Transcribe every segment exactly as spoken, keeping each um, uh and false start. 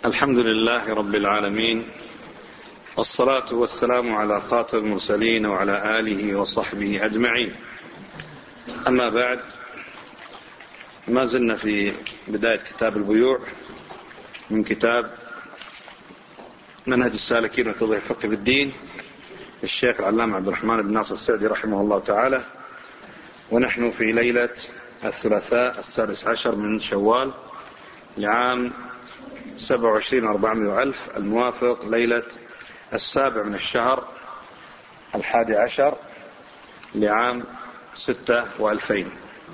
الحمد لله رب العالمين، والصلاة والسلام على خاتم المرسلين وعلى آله وصحبه أجمعين. أما بعد، ما زلنا في بداية كتاب البيوع من كتاب منهج السالكين وتوضيح الفقه في الدين الشيخ العلامة عبد الرحمن بن ناصر السعدي رحمه الله تعالى، ونحن في ليلة الثلاثاء السادس عشر من شوال لعام سبعة وعشرين أربعمائة ألف الموافق ليلة السابع من الشهر الحادي عشر لعام ستة وألفين.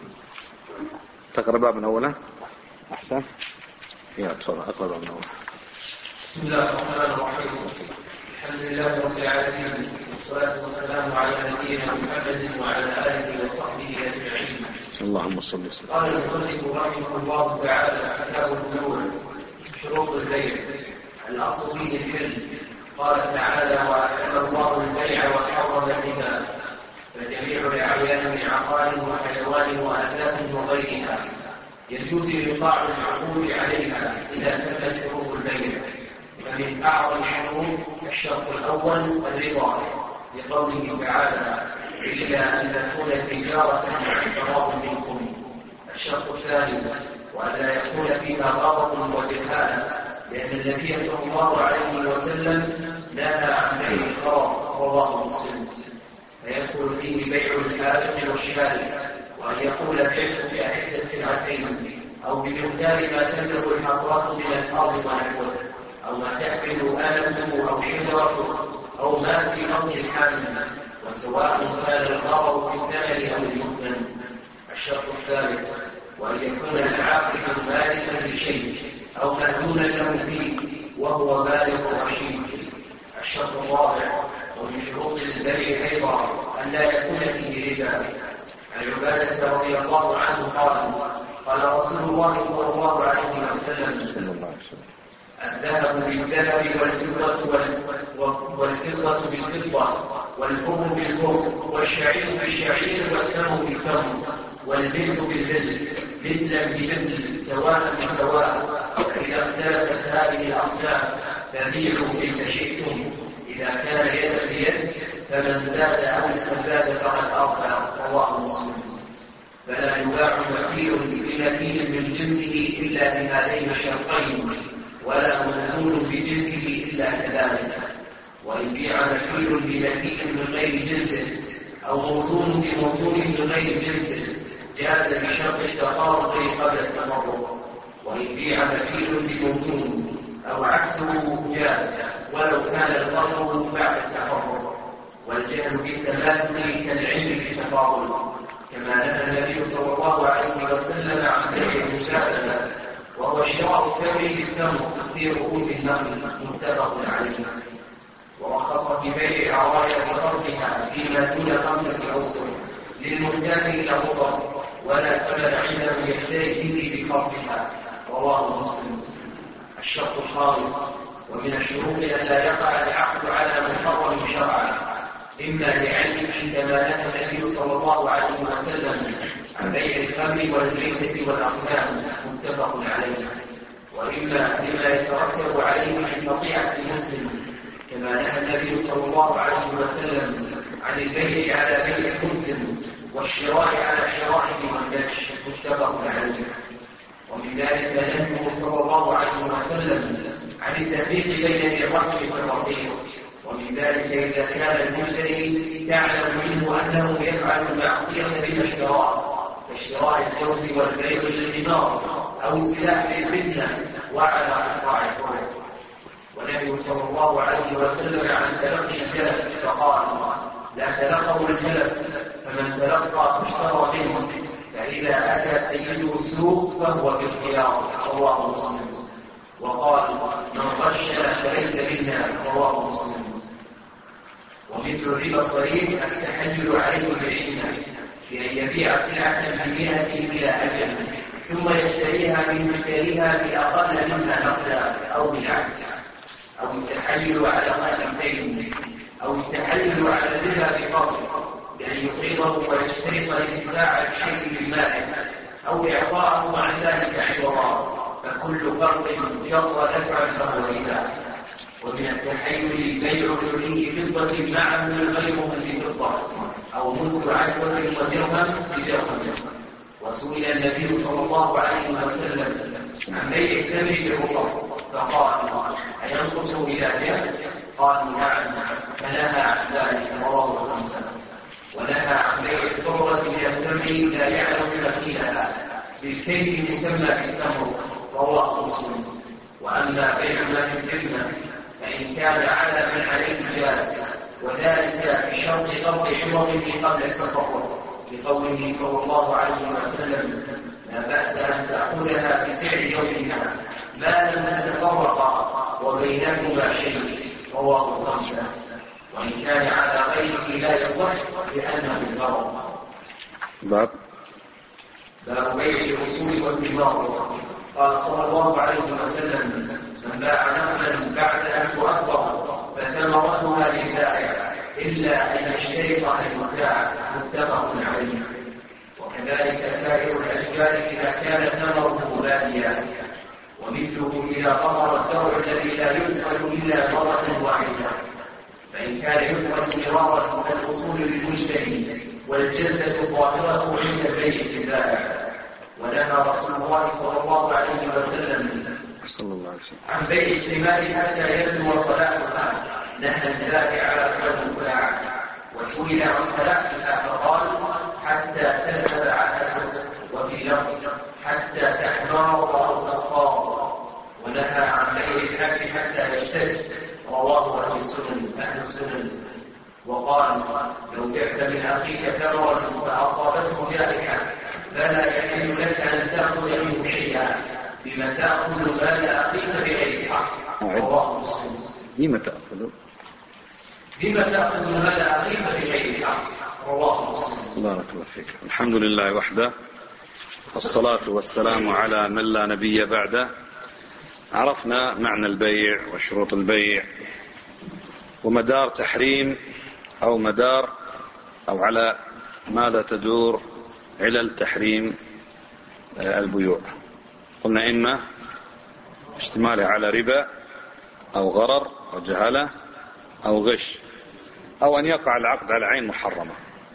تقرأ باب من أوله أحسن. يا تفضل أقرأ باب من أوله. بسم الله الرحمن الرحيم. الحمد لله رب العالمين، والصلاة والسلام على نبينا محمد وعلى آله وصحبه أجمعين. اللهم صل وسلم. قال المصنف رحمه الله تعالى: كتاب البيوع. شروط البيع. الأصل فيه الحل. قال تعالى: وأحل الله البيع وحرم الربا، فجميع الأعيان من عقار وحيوان وأثاث وغيرها يجوز إيقاع العقود عليها إذا تمت شروط البيع. فمن أعظم الشروط الشرط الأول الرضا، لقوله تعالى: إلا أن تكون تجارة عن تراض منكم. الشرط الثاني وألا يكون فيها غضب وجهالة، لأن النبي صلى الله عليه وسلم نهى عن بيع الغرض، رواه مسلم، فيدخل فيه بيع الحارق والشارع، وأن يقول بعت بأحد السلعتين أو بمقدار ما تبلغ الحصاد من الأرض ونحوه، أو ما تحمل آلته أو شجرته أو ما في أرض الحامل، وسواء كان الغرض في الثمن أو المثمن. الشرط الثالث وأن يكون العاقل مالكا لشيء أو مأذونا له فيه وهو بالغ رشيد. الشرط الرابع ومن شروط البيع أيضا أن لا يكون فيه ربا. عن عبادة رضي الله عنه قال: قال رسول الله صلى الله عليه وسلم: الذهب بالذهب والفضة والفضة بالفضة والبر بالبر والشعير بالشعير والتمر بالتمر والبلد بالبلد مثلا بمثل سواء بسواء. فإذا اختلفت هذه الأصناف فبيعوا إن شئتم، إذا كان يدا بيد، فمن زاد أو استزاد فقد أربى، رواه مسلم. فلا يباع مكيل بمكيل من جنسه إلا بهذين الشرطين، ولا مأذون بجنسه إلا كذلك. وإن بيع مكيل بمكيل من غير جنسه أو موزون بموزون من غير جنسه جاز بشرط التفارق قبل التفرق. وإن بيع مكيل بموزون أو عكسه جاز ولو كان الفرق بعد التفرق. والجهل بالتماثل كالعلم بالتفاضل، كما نهى النبي صلى الله عليه وسلم عن بيع المشابهة، وهو شراء الثمر بالتمر في رؤوس النخل، متفق عليه. ورخص في بيع العرايا بخمسها فيما دون خمسة أوسط للمحتاج إلى مضر، ولا ثمن عنده يشتري به بخمسها، رواه مسلم. الشرط الخامس ومن الشروط أن لا يقع العقد على محرم شرعا، إما لعلمه كما نهى النبي صلى الله عليه وسلم عن بيع الخمر والميتة والأصنام، متفق عليه، وإما لما يترتب عليه من قطيعة المسلم، كما نهى النبي صلى الله عليه وسلم عن البيع على بيع المسلم والشراء على شرائه والنجش، متفق عليه. ومن ذلك نهيه صلى الله عليه وسلم عن التفريق بين الرجل والرقيق. ومن ذلك إذا كان المشتري تعلم منه أنه يفعل المعصية بما اشتراه، كاشتراء الجوز والبيع للثمار أو السلاح للفتنة وعلى قطاع الطرق. ونهي صلى الله عليه وسلم عن تلقي الجلد، فقال: لا تلقوا الجلد، فمن تلقى فاشترى منه، فإذا أتى سيده السوق فهو بالخيار، رواه مسلم. وقال: من غشنا فليس منا، رواه مسلم. ومثل الربا الصريح التحجر عليه بالعلم، بأن يبيع سلعة بمئة إلى أجل ثم يشتريها من مشتريها بأقل منها نقدا، أو بالعكس، أو التحيل على قدمين، أو التحيل على الربا بفضل، بأن يقرضه ويشترط انتفاع الشيء بالمال، أو إعطاءه عن ذلك عوضا، فكل فرق جر نفعا فهو ربا. ومن التحيل بيع ملء فضة معه غيره بفضة أو ملء عدوة ودرهم بدرهم. وسئل النبي صلى الله عليه وسلم عن بيع التمر بالرطب فقال أينقص إلى جهل؟ قالوا نعم، فنهى عن ذلك رواه الخمسة. ونهى عن بيع الصورة من التمر لا يعلم مثيلها بالكيل مسمى بالتمر رواه مسلم. وأما بيع ما في الجنة فإن كان على من عليه جاز، وذلك بشرط قبض عوضه قبل التفرق، لقوله صلى الله عليه وسلم لا بأس أن تأخذها بسعر يومها ما لم تتفرقا وبينهما شيء رواه الخمسة. وإن كان على غيره لا يصح لأنه الغرض. باب باب بيع الأصول والثمار. قال صلى الله عليه وسلم من باع نخلا بعد أن تؤخر فثمرتها للبائع إلا أن يشترط المتاع متفق عليه. وكذلك سائر الأشجار إذا كان ثمره باديا، ومثله إذا ظهر الزرع الذي لا يحصد إلا مرة واحدة، فإن كان يحصد مرارا فالأصول للمشتري والجلدة الظاهرة عند بيع البائع. ونهى رسول الله صلى الله عليه وسلم عن بيع الثمار حتى يبدو صلاحها، نهى البائع والمباع. وسئل عن صلاحها فقال حتى تذهب عادته، وفي لفظ حتى تحمر أو تصفر. ونهى عن بيع الحب حتى يشتد، رواه أهل السنن أهل السنن. وقال لو بعت من أخيك ثمرا فأصابته جائحة فلا يحل لك أن تأخذ منه شيئا، بما تأخذ مال أخيك بغير حق، رواه مسلم. بما تأخذ بما تأخذ مال أخيك بغير حق، رواه مسلم. بارك الله فيك. الحمد لله وحده، والصلاة والسلام على من لا نبي بعده. عرفنا معنى البيع وشروط البيع ومدار تحريم أو مدار أو على ماذا تدور علل تحريم البيوع. قلنا إما اشتماله على ربا أو غرر أو جهالة أو غش، أو أن يقع العقد على عين محرمة.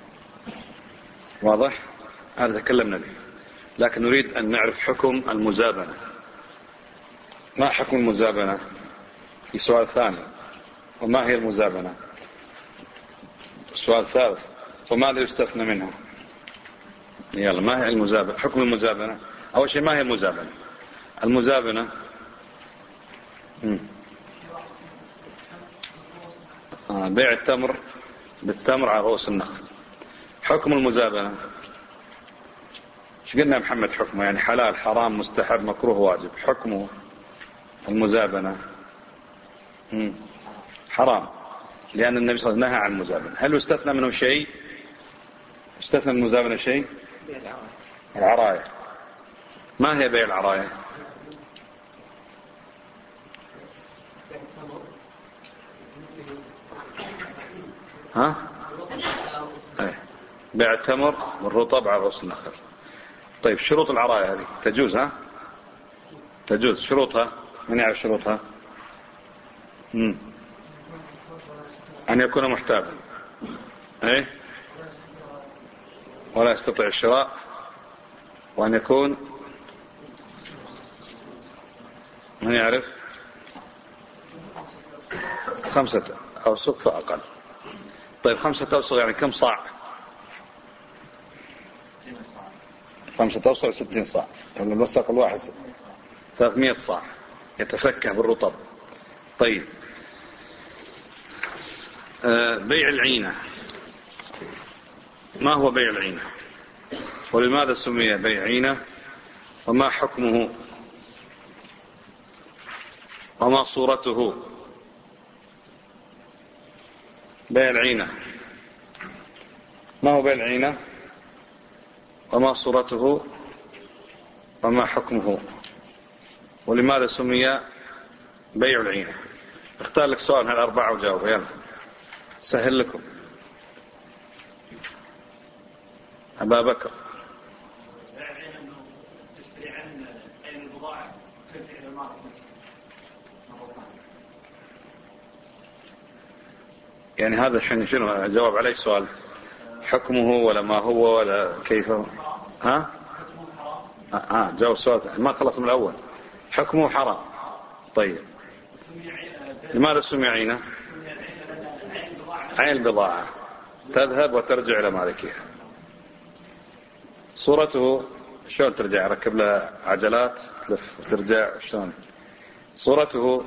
واضح؟ هذا تكلمنا به، لكن نريد أن نعرف حكم المزابنة. ما حكم المزابنة؟ في سؤال ثاني، وما هي المزابنة؟ السؤال ثالث، وماذا يستثنى منها؟ يلا، ما هي المزابنة؟ حكم المزابنة. أول شيء ما هي المزابنة؟ المزابنة آه بيع التمر بالتمر على رؤوس النخل. حكم المزابنة ايش قلنا يا محمد؟ حكمه يعني حلال حرام مستحب مكروه واجب. حكمه المزابنة مم. حرام، لأن النبي صلى الله عليه وسلم نهى عن المزابنة. هل استثنى منه شيء؟ استثنى من المزابنة شيء؟ العراية. ما هي بيع العراية؟ ها؟ ايه، بيع التمر والرطب على رؤوس النخل. طيب شروط العراية هذه تجوز؟ ها؟ تجوز. شروطها من يعرف شروطها؟ مم. أن يكون محتاجا، ايه، ولا يستطيع الشراء، وأن يكون من يعرف خمسة أوسق فأقل. طيب خمسة أوسق يعني كم صاع؟ خمسة أوسق ستين صاع، يعني الوسق الواحد ثلاثمائة صاع يتفكه بالرطب. طيب آه بيع العينة. ما هو بيع العينة؟ ولماذا سمي بيع عينة؟ وما حكمه؟ وما صورته؟ بيع العينة ما هو بيع العينة؟ وما صورته؟ وما حكمه؟ ولماذا سمي بيع العينة؟ اختار لك سؤال من الأربعة وجاوب. يلا سهل لكم. أبا بكر. يعني هذا الحين شنو جواب عليه سؤال حكمه ولا ما هو ولا كيف هو؟ ها ها جاوب سؤال ما خلص من الأول. حكمه حرام. طيب لماذا سمي عينه؟ عين البضاعة تذهب وترجع إلى مالكها. صورته شلون ترجع؟ ركب لها عجلات تلف وترجع شلون صورته؟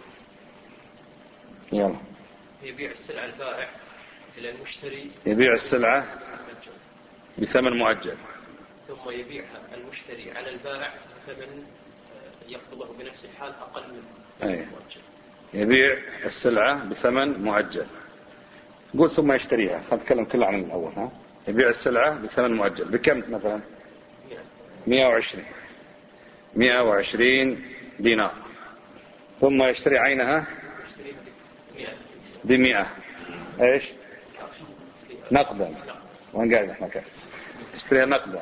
يلا. يبيع السلعة البائع إلى المشتري، يبيع السلعة بثمن مؤجل ثم يبيعها المشتري على البائع بثمن يقبضه بنفس الحال أقل من المؤجل. يبيع السلعة بثمن مؤجل. قول ثم يشتريها. خلينا نتكلم كله عن الأول. ها يبيع السلعة بثمن مؤجل بكم مثلا؟ مئة وعشرين مئة وعشرين دينار. ثم يشتري عينها بمئة ايش نقدا. وين قاعد احنا كيف اشتريها نقدا؟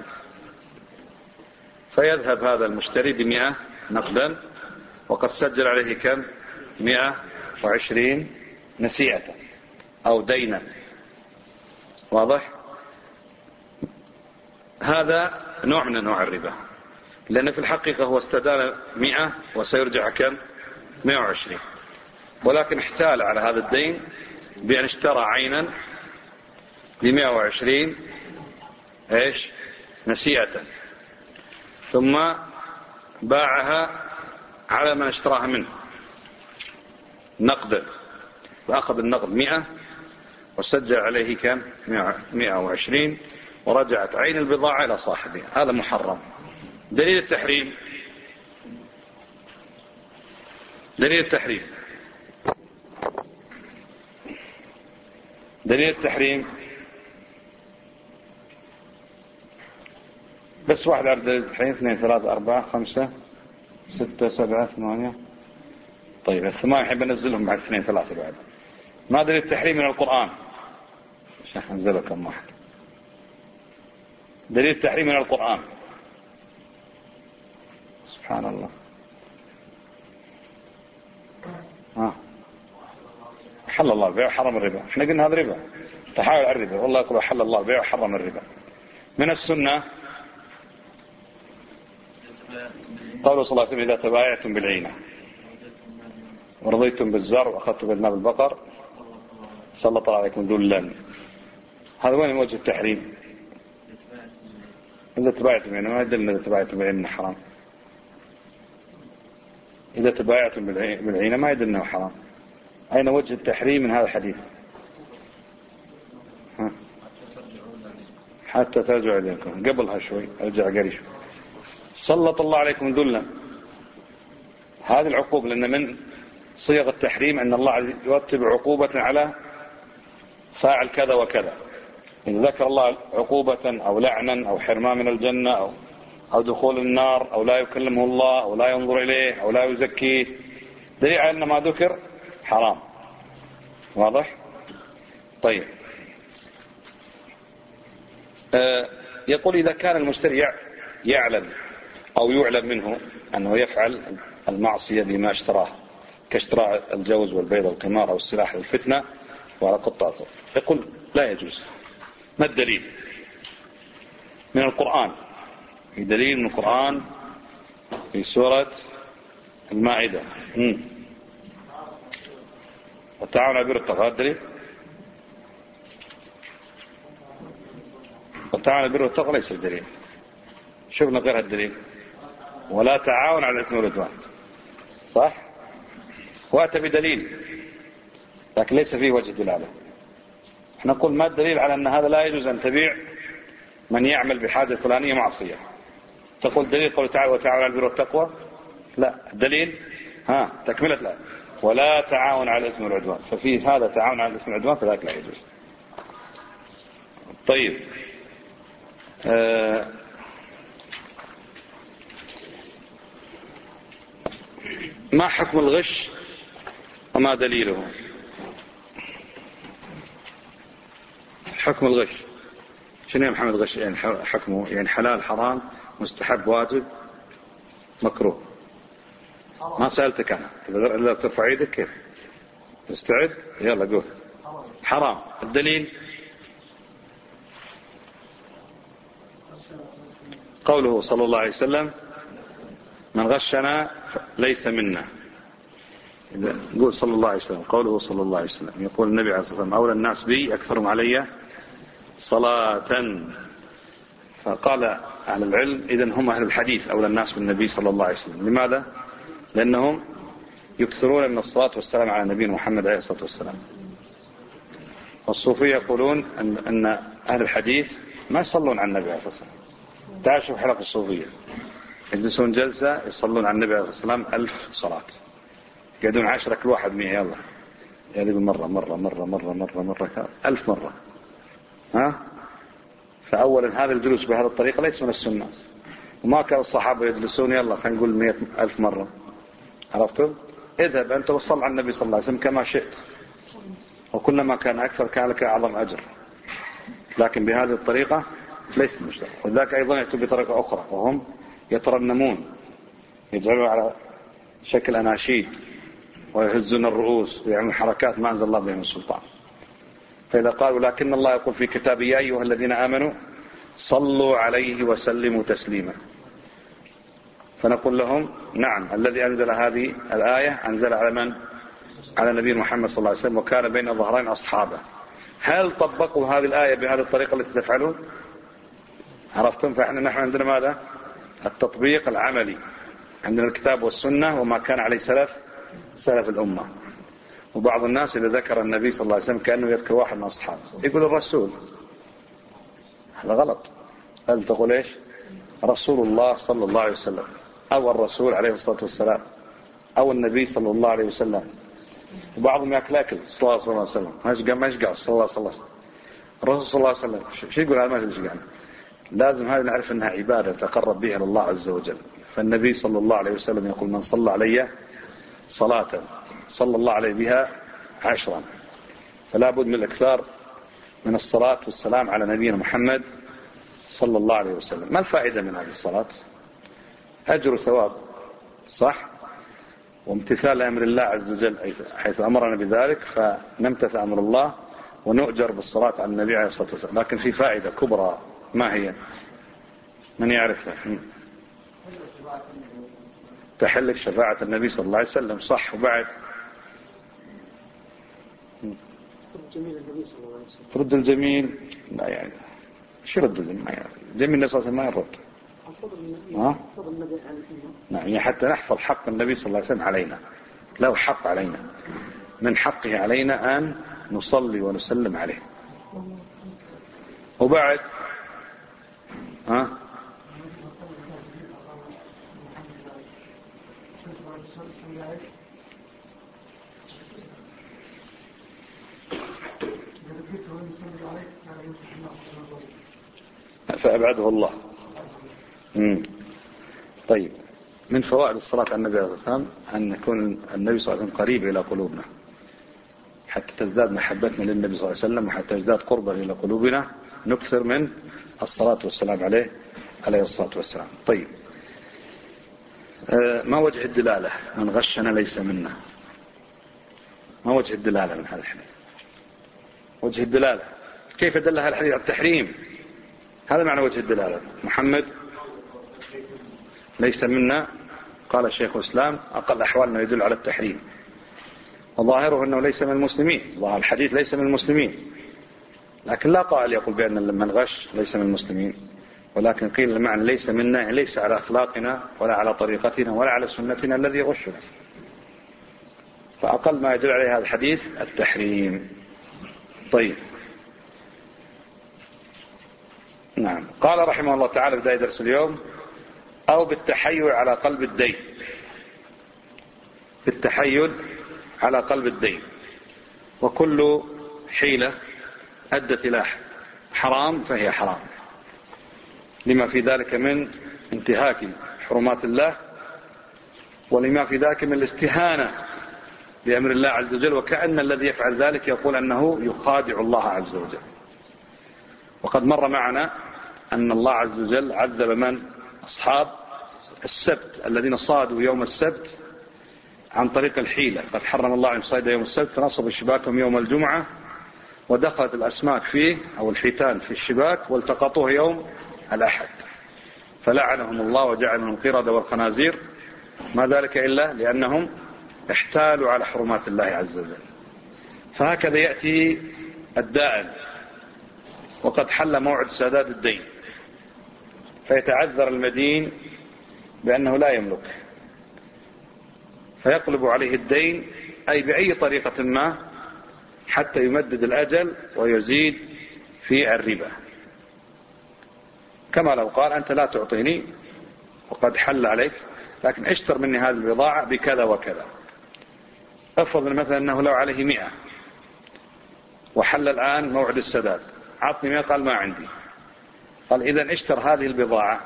فيذهب هذا المشتري بمئة نقدا وقد سجل عليه كم؟ مئة وعشرين نسيئة او دينا. واضح؟ هذا نوع من انواع الربا، لان في الحقيقة هو استدان مئة وسيرجع كم؟ مئة وعشرين، ولكن احتال على هذا الدين بأن اشترى عينا بمئة وعشرين ايش نسيئة، ثم باعها على من اشتراها منه نقدا، فأخذ النقد مئة وسجل عليه كم؟ مئة وعشرين، ورجعت عين البضاعة إلى صاحبها. هذا محرم. دليل التحريم دليل التحريم دليل التحريم بس واحد على دليل التحريم. اثنين ثلاثة أربعة خمسة ستة سبعة ثمانية. طيب الثمانية حين بنزلهم بعد اثنين ثلاثة بعد. ما دليل التحريم من القرآن؟ عشان ننزله كم واحد. دليل التحريم من القرآن. سبحان الله. ها حل الله البيع وحرم الربا. احنا قلنا هذا ربا. تحاول على الربا. والله يقول حل الله البيع وحرم الربا. من السنة قال صلى الله عليه وسلم إذا تبايعتم بالعينة ورضيتم بالزر وأخذتم بالناب البقر سلط الله عليكم ذلا. هذا وين وجه التحريم؟ إذا تبايعتم بالعينة ما يدل إذا تبايعتم بالعينة حرام. إذا تبايعتم بالعينة ما يدل إنه حرام. أين وجه التحريم من هذا الحديث؟ ها. حتى ترجعوا إليكم. قبلها شوي أرجع قريب. سلط الله عليكم ذلا. هذه العقوبة لأن من صيغ التحريم أن الله يرتب عقوبة على فاعل كذا وكذا. إن ذكر الله عقوبة أو لعنا أو حرمان من الجنة أو أو دخول النار أو لا يكلمه الله أو لا ينظر إليه أو لا يزكيه، دليل على أن ما ذكر حرام. واضح؟ طيب آه يقول إذا كان المشتري يعلم أو يعلم منه أنه يفعل المعصية بما اشتراه كاشتراء الجوز والبيض والقمار أو السلاح للفتنة وعلى قطاته، يقول لا يجوز. ما الدليل؟ من القرآن. دليل من القرآن في سورة المائدة. والتعاون على البر والتقوى. الدليل والتعاون على البر والتقوى ليس الدليل. شوفنا غير الدليل. ولا تعاون على الإثم والعدوان. صح؟ وأتى بدليل لكن ليس فيه وجه دلالة. احنا نقول ما الدليل على أن هذا لا يجوز أن تبيع من يعمل بحاجة فلانية معصية؟ تقول دليل قول تعالى وتعاون على البر والتقوى؟ لا. الدليل ها تكملة لا ولا تعاون على الإثم والعدوان، ففي هذا تعاون على الإثم والعدوان فذاك لا يجوز. طيب آه ما حكم الغش وما دليله؟ حكم الغش شنو يا محمد؟ غش يعني حكمه يعني حلال حرام مستحب واجب مكروه؟ ما سألتك أنا. إذا ترفع يدك كيف؟ استعد يلا قول. حرام. الدليل قوله صلى الله عليه وسلم من غشنا ليس منا. يقول صلى الله عليه وسلم قوله صلى الله عليه وسلم يقول النبي عليه الصلاة والسلام أولى الناس بي أكثرهم علي صلاة. فقال أهل العلم إذن هم أهل الحديث أولى الناس بالنبي صلى الله عليه وسلم. لماذا؟ لأنهم يكثرون من الصلاة والسلام على نبينا محمد عليه الصلاة والسلام. والصوفية يقولون أن, أن أهل الحديث ما يصلون على النبي عليه الصلاة والسلام. تعالوا حلقة الصوفية يجلسون جلسة يصلون على النبي عليه الصلاة والسلام ألف صلاة، يقعدون عشرة كل واحد مئة، يلا يعني مرة مرة مرة مرة مرة مرة ألف مرة. ها؟ فأولا هذا الجلوس بهذه الطريقة ليس من السنة، وما كان الصحابة يجلسون يلا خلينا نقول مئة ألف مرة. عرفتم؟ اذهب أنت وصل على النبي صلى الله عليه وسلم كما شئت، وكلما كان أكثر كان لك أعظم أجر، لكن بهذه الطريقة ليست مشترك. وذلك أيضا يأتوا بطريقة أخرى وهم يترنمون، يجعلوا على شكل أناشيد ويهزون الرؤوس ويعملون حركات ما أنزل الله بهم السلطان. فإذا قالوا لكن الله يقول في كتابه يا أيها الذين آمنوا صلوا عليه وسلموا تسليما، فنقول لهم نعم الذي أنزل هذه الآية أنزل على من؟ على نبي محمد صلى الله عليه وسلم، وكان بين ظهرين أصحابه. هل طبقوا هذه الآية بهذه الطريقة التي تفعلون؟ عرفتم؟ فإحنا نحن عندنا ماذا؟ التطبيق العملي، عندنا الكتاب والسنة وما كان عليه سلف سلف الأمة. وبعض الناس إذا ذكر النبي صلى الله عليه وسلم كأنه يذكر واحد من أصحابه، يقول الرسول، هذا غلط. هل تقول إيش؟ رسول الله صلى الله عليه وسلم، أو الرسول عليه الصلاة والسلام، أو النبي صلى الله عليه وسلم. وبعضهم يأكل أكل صلى الله عليه وسلم، ما يشقى ما يشقى صلى الله عليه وسلم. الرسول صلى الله عليه وسلم شو يقول؟ هذا ما يشقى. لازم هذا نعرف أنها عبادة تقرب بها الله عز وجل. فالنبي صلى الله عليه وسلم يقول من صلى علي صلاة صلى الله عليه بها عشرا. فلا بد من الإكثار من الصلاة والسلام على نبينا محمد صلى الله عليه وسلم. ما الفائدة من هذه الصلاة؟ أجر وثواب، صح؟ وامتثال أمر الله عز وجل حيث أمرنا بذلك، فنمتثل أمر الله ونؤجر بالصلاة على النبي عليه الصلاة والسلام. لكن في فائدة كبرى، ما هي؟ من يعرفها؟ تحلك شفاعة النبي صلى الله عليه وسلم، صح. وبعد رد الجميل، لا يعني شو رد الجميل؟ ما يعني جميل النبي صلى الله عليه وسلم ما يرد. ها؟ نعم، يعني حتى نحفظ حق النبي صلى الله عليه وسلم علينا، له حق علينا، من حقه علينا أن نصلي ونسلم عليه. وبعد ها فأبعده الله. مم. طيب، من فوائد الصلاة على النبي صلى الله عليه وسلم أن يكون النبي صلى الله عليه وسلم قريب إلى قلوبنا، حتى تزداد محبتنا للنبي صلى الله عليه وسلم، وحتى تزداد قربا إلى قلوبنا نكثر من الصلاة والسلام عليه عليه الصلاة والسلام. طيب، ما وجه الدلالة من غشنا ليس منا؟ ما وجه الدلالة من هذا الحديث؟ وجه الدلالة كيف دل هذا الحديث على التحريم؟ هذا معنى وجه الدلالة. محمد ليس منا، قال الشيخ الإسلام أقل أحوالنا يدل على التحريم، وظاهره أنه ليس من المسلمين. ظاهر الحديث ليس من المسلمين، لكن لا قائل يقول بأن من غش ليس من المسلمين، ولكن قيل المعنى ليس منا، ليس على أخلاقنا ولا على طريقتنا ولا على سنتنا الذي يغشنا. فأقل ما يدل عليه هذا الحديث التحريم. طيب، نعم. قال رحمه الله تعالى بداية درس اليوم: أو بالتحيل على قلب الدين. بالتحيل على قلب الدين، وكل حيلة أدت إلى حرام فهي حرام، لما في ذلك من انتهاك حرمات الله، ولما في ذلك من الاستهانة بأمر الله عز وجل، وكأن الذي يفعل ذلك يقول أنه يخادع الله عز وجل. وقد مر معنا أن الله عز وجل عذب من؟ أصحاب السبت الذين صادوا يوم السبت عن طريق الحيلة. قد حرم الله عليهم صيد يوم السبت، فنصبوا شباكهم يوم الجمعة ودخلت الأسماك فيه أو الحيتان في الشباك والتقطوه يوم الأحد، فلعنهم الله وجعلهم القردة والخنازير. ما ذلك إلا لأنهم احتالوا على حرمات الله عز وجل. فهكذا يأتي الدائن وقد حل موعد سداد الدين، فيتعذر المدين بأنه لا يملك، فيقلب عليه الدين أي بأي طريقة ما حتى يمدد الأجل ويزيد في الربا، كما لو قال أنت لا تعطيني وقد حل عليك، لكن اشتر مني هذه البضاعة بكذا وكذا. افرض مثلا أنه لو عليه مئة وحل الآن موعد السداد، عطني مئة، قال ما عندي، قال إذن اشتر هذه البضاعة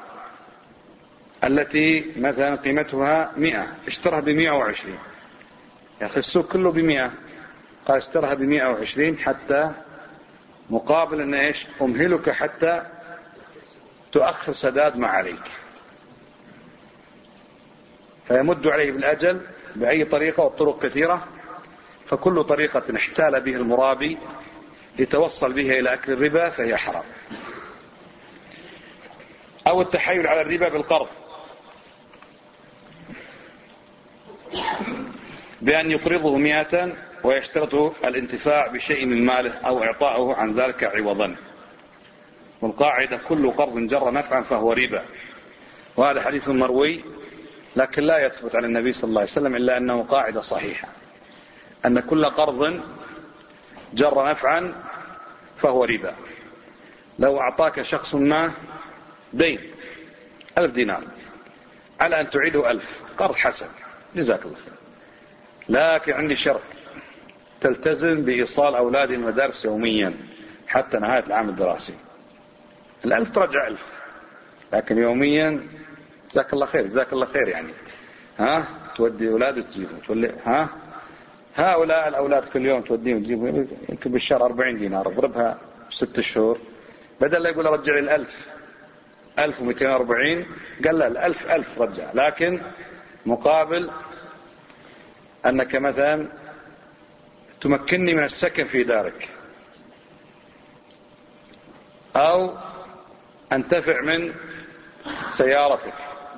التي مثلا قيمتها مئة، اشترها بمئة وعشرين. يا أخي السوق كله بمئة، قال اشترها بمئة وعشرين حتى مقابل أن إيش أمهلك حتى تؤخر سداد ما عليك، فيمد عليه بالأجل بأي طريقة، والطرق كثيرة، فكل طريقة احتال به المرابي لتوصل بها إلى أكل الربا فهي حرام. أو التحايل على الربا بالقرض بأن يقرضه مئة ويشترط الانتفاع بشيء من ماله أو إعطاؤه عن ذلك عوضا. والقاعدة كل قرض جر نفعا فهو ربا، وهذا حديث مروي لكن لا يثبت عن النبي صلى الله عليه وسلم، إلا أنه قاعدة صحيحة أن كل قرض جر نفعا فهو ربا. لو أعطاك شخص ما دين ألف دينار على أن تعيده ألف، قرض حسن جزاك الله خير، لكن عندي شرط، تلتزم بإيصال أولادي المدارس يوميا حتى نهاية العام الدراسي. الألف ترجع ألف، لكن يوميا جزاك الله خير جزاك الله خير يعني ها تودي أولاد تجيبهم تولي ها هؤلاء الأولاد كل يوم توديهم وتجيبهم، يمكن بالشهر أربعين دينار، اضربها ست شهور، بدل لا يقول رجع لي الألف ألف ومئتين وأربعين، قال لا الألف ألف رجع، لكن مقابل أنك مثلا تمكنني من السكن في دارك، أو أنتفع من سيارتك،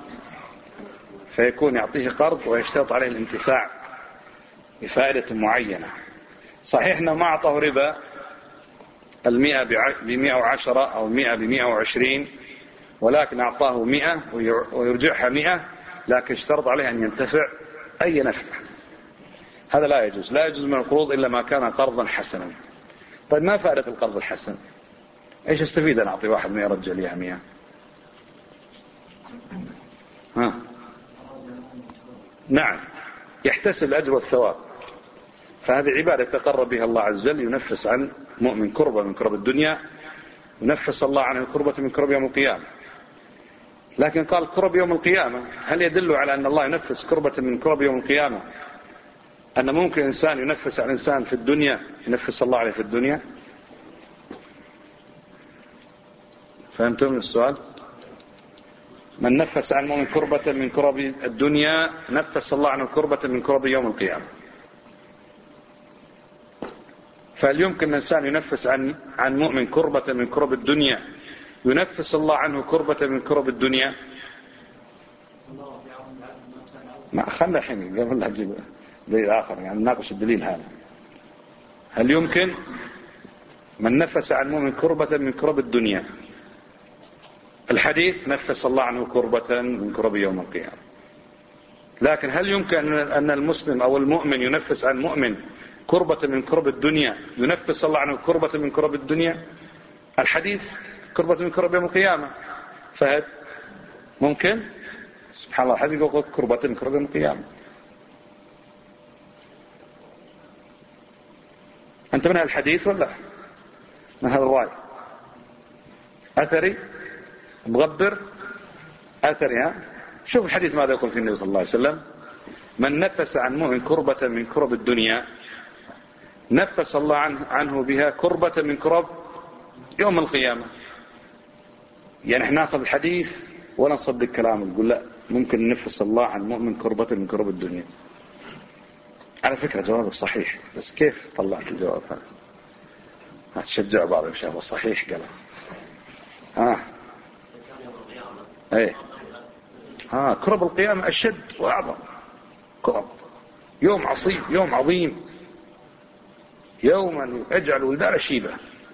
فيكون يعطيه قرض ويشترط عليه الانتفاع بفائدة معينة. صحيح أنه ما أعطاه ربا المئة بمئة وعشرة أو المئة بمئة وعشرين، ولكن أعطاه مئة ويرجعها مئة، لكن اشترط عليه أن ينتفع أي نفع. هذا لا يجوز، لا يجوز من القروض إلا ما كان قرضا حسنا. طيب ما فائدة القرض الحسن؟ إيش استفيد أن أعطي واحد مئة رجع ليها مئة؟ ها نعم، يحتسب الأجر والثواب، فهذه عبادة تقرب بها الله عز وجل، ينفس عن مؤمن كربة من كرب الدنيا، ينفس الله عنه كربة من كرب يوم القيامة. لكن قال كرب يوم القيامة، هل يدل على أن الله ينفس كربة من كرب يوم القيامة أن ممكن إنسان ينفس عن إنسان في الدنيا ينفس الله عليه في الدنيا؟ فهمتم السؤال؟ من نفس عن مؤمن كربة من كرب الدنيا نفس الله عنه كربة من كرب يوم القيامة. فهل يمكن الإنسان ينفس عن عن مؤمن كربة من كرب الدنيا ينفس الله عنه كربة من كرب الدنيا؟ ما خلنا الحين قبل لا أجيب دليل آخر، يعني نناقش الدليل هذا. هل يمكن من نفس عن مؤمن كربة من كرب الدنيا؟ الحديث نفس الله عنه كربة من كرب يوم القيامة، لكن هل يمكن أن المسلم أو المؤمن ينفس عن مؤمن كربة من كرب الدنيا ينفس الله عنه كربة من كرب الدنيا؟ الحديث كربة من كرب يوم القيامة، فهد ممكن؟ سبحان الله، الحديث يقول كربة من كرب يوم القيامة. أنت من الحديث ولا من هذا الرأي؟ أثري مغبر أثري. ها شوف الحديث ماذا يقول في النبي صلى الله عليه وسلم: من نفس عن مؤمن كربة من كرب الدنيا نفس الله عنه, عنه بها كربة من كرب يوم القيامة. يعني احنا ناخذ الحديث ولا نصدق كلامه، نقول لا ممكن نفس الله عن مؤمن كربة من كرب الدنيا. على فكرة جوابك صحيح، بس كيف طلعت الجواب هذا؟ ما تشجع بعض إن شاء الله. صحيح قال ها ايه ها كرب القيامة أشد وأعظم كرب. يوم عصيب، يوم عظيم، يوم يجعل الولدان شيبة،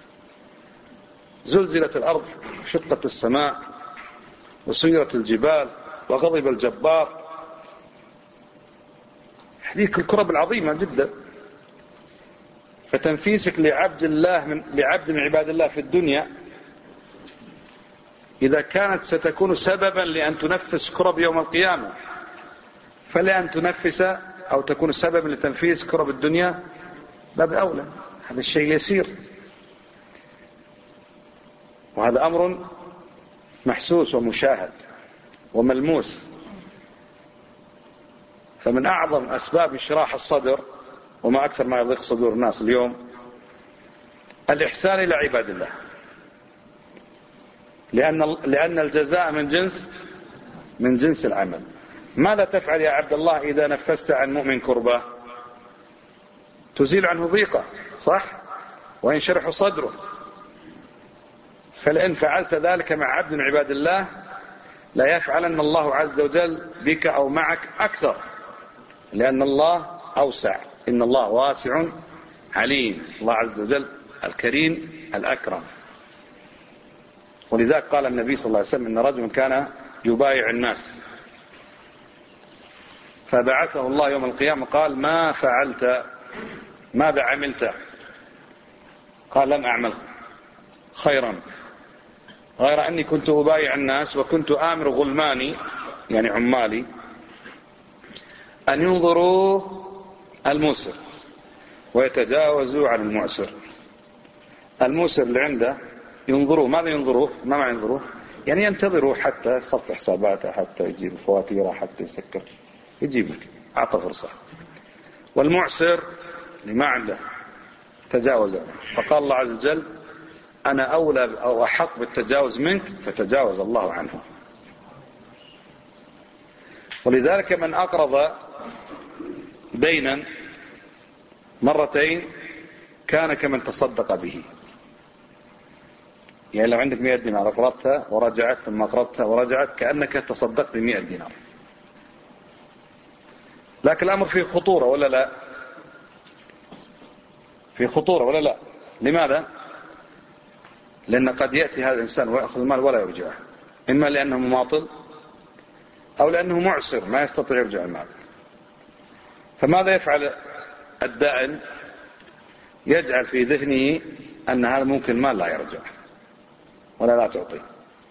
زلزلت الأرض، شقت السماء، وسيرت الجبال، وغضب الجبار. هذيك الكرب العظيمة جدا. فتنفيسك لعبد الله من لعبد من عباد الله في الدنيا إذا كانت ستكون سببا لأن تنفس كرب يوم القيامة، فلأن تنفس أو تكون سببا لتنفيس كرب الدنيا باب أولى. هذا الشيء يسير، وهذا أمر محسوس ومشاهد وملموس. فمن أعظم أسباب انشراح الصدر، وما أكثر ما يضيق صدور الناس اليوم، الإحسان إلى عباد الله، لأن لأن الجزاء من جنس من جنس العمل. ماذا تفعل يا عبد الله إذا نفست عن مؤمن كربة؟ تزيل عنه ضيقة، صح؟ وينشرح صدره. فلئن فعلت ذلك مع عبد من عباد الله لا يفعلن الله عز وجل بك أو معك أكثر، لأن الله أوسع. إن الله واسع عليم. الله عز وجل الكريم الأكرم. ولذلك قال النبي صلى الله عليه وسلم إن رجلا كان يبايع الناس فبعثه الله يوم القيامة قال ما فعلت؟ ماذا عملت؟ قال لم أعمل خيرا غير أني كنت أبايع الناس وكنت آمر غلماني يعني عمالي أن ينظروا الموسر ويتجاوزوا عن المعسر. الموسر اللي عنده ينظروه. ماذا ينظروه؟ ما ما ينظروه يعني ينتظروا حتى يصف حساباته، حتى يجيب فواتيره، حتى يسكر، يجيب لك، أعطى فرصة. والمعسر اللي ما عنده تجاوز. فقال الله عز وجل أنا أولى أو أحق بالتجاوز منك، فتجاوز الله عنه. ولذلك من أقرض دينا مرتين كان كمن تصدق به. يعني لو عندك مئة دينار أقرضتها ورجعت، ثم أقرضتها ورجعت، كأنك تصدقت بمئة دينار. لكن الأمر فيه خطورة ولا لا؟ فيه خطورة ولا لا؟ لماذا؟ لأن قد يأتي هذا الإنسان ويأخذ المال ولا يرجعه، إما لأنه مماطل أو لأنه معسر ما يستطيع يرجع المال. فماذا يفعل الدائن؟ يجعل في ذهنه أن هذا ممكن المال لا يرجع ولا لا تعطي.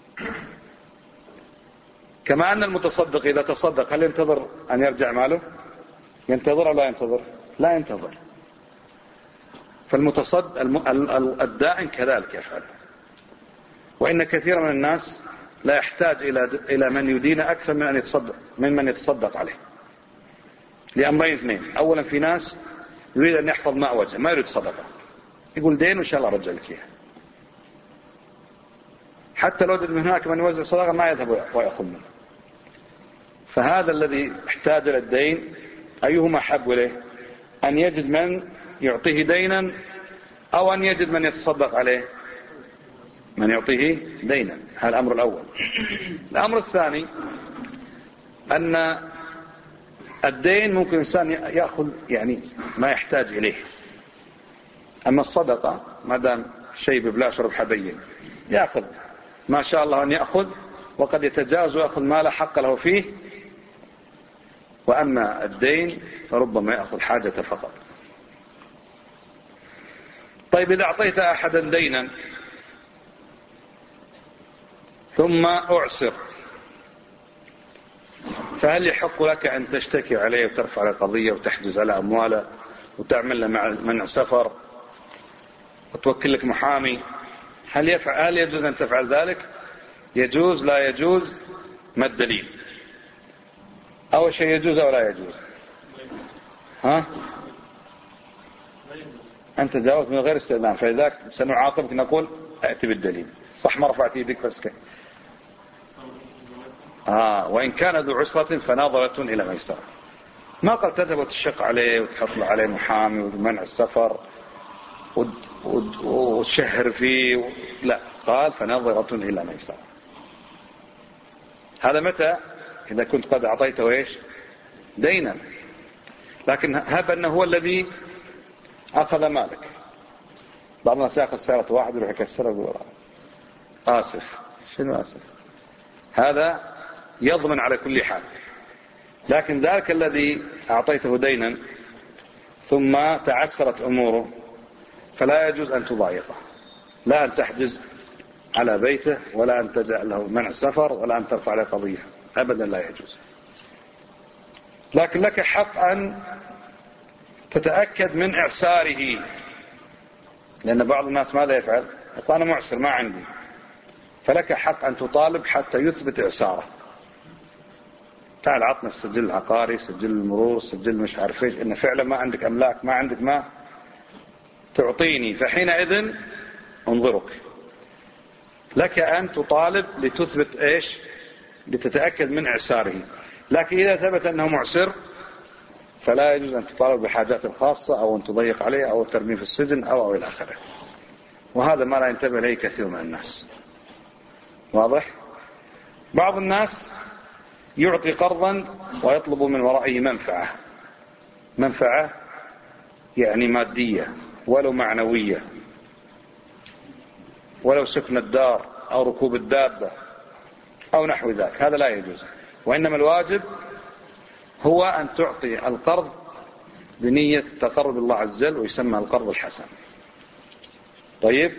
كما أن المتصدق إذا تصدق هل ينتظر أن يرجع ماله؟ ينتظر أو لا ينتظر؟ لا ينتظر. فالمتصدق الدائن كذلك يفعل. وإن كثيرا من الناس لا يحتاج إلى إلى من يدين أكثر من أن يتصدق من من يتصدق عليه، لأمرين اثنين. أولا في ناس يريد أن يحفظ ماء وجهه، ما يريد صدقة، يقول دين وإن شاء الله رجع لك إياه. حتى لو وجد من هناك من يوزع صدقة ما يذهب ويأخذ منه. فهذا الذي احتاج إلى الدين أيهما أحب إليه؟ أن يجد من يعطيه دينا أو أن يجد من يتصدق عليه؟ من يعطيه دينا. هذا الأمر الأول. الأمر الثاني أن الدين ممكن الإنسان يأخذ يعني ما يحتاج إليه، أما الصدقة ما دام شيء ببلاش ربح بين يأخذ ما شاء الله أن يأخذ، وقد يتجاوز ويأخذ ما لا حق له فيه. وأما الدين فربما يأخذ حاجة فقط. طيب إذا أعطيت أحدا دينا ثم أعسر، فهل يحق لك أن تشتكي عليه وترفع على قضية وتحجز على أمواله وتعمل له منع سفر وتوكل لك محامي؟ هل يفعل هل يجوز أن تفعل ذلك؟ يجوز لا يجوز؟ ما الدليل؟ أول شيء يجوز أو لا يجوز؟ ها؟ أنت جاوبت من غير استئذان، فلذلك سنعاقبك نقول أأتي بالدليل. صح ما رفعت يدك بس كده. آه وإن كان ذو عسرة فناظرة إلى ميسرة. ما قال تذهب وتشق عليه وتحط عليه محامي ومنع السفر وتشهر فيه، لا، قال فنظرة إلى ميسرة. هذا متى؟ إذا كنت قد أعطيته إيش؟ دينا. لكن هب أنه هو الذي أخذ مالك. بعض الناس يأخذ سيارة واحد يروح يكسرها ويقول آسف. شنو آسف؟ هذا يضمن على كل حال. لكن ذاك الذي أعطيته دينا ثم تعسرت أموره فلا يجوز أن تضايقه، لا أن تحجز على بيته، ولا أن تجعل له منع سفر، ولا أن ترفع عليه قضية، أبدا لا يجوز. لكن لك حق أن تتأكد من إعساره، لأن بعض الناس ماذا يفعل؟ يقول أنا معسر ما عندي، فلك حق أن تطالب حتى يثبت إعساره. تعال عطنا السجل العقاري، سجل المرور، سجل مش عارف ايش، إن فعلا ما عندك أملاك، ما عندك ما تعطيني، فحينئذ انظرك. لك أن تطالب لتثبت ايش؟ لتتأكد من إعساره. لكن إذا ثبت أنه معسر فلا يجوز أن تطالب بحاجات خاصة أو أن تضيق عليه أو ترميه في السجن أو أو إلى آخره. وهذا ما لا ينتبه إليه كثير من الناس. واضح؟ بعض الناس يعطي قرضا ويطلب من ورائه منفعة، منفعة يعني مادية ولو معنوية، ولو سكن الدار أو ركوب الدابة أو نحو ذلك، هذا لا يجوز. وإنما الواجب هو أن تعطي القرض بنية التقرب الله عز وجل، ويسمى القرض الحسن. طيب،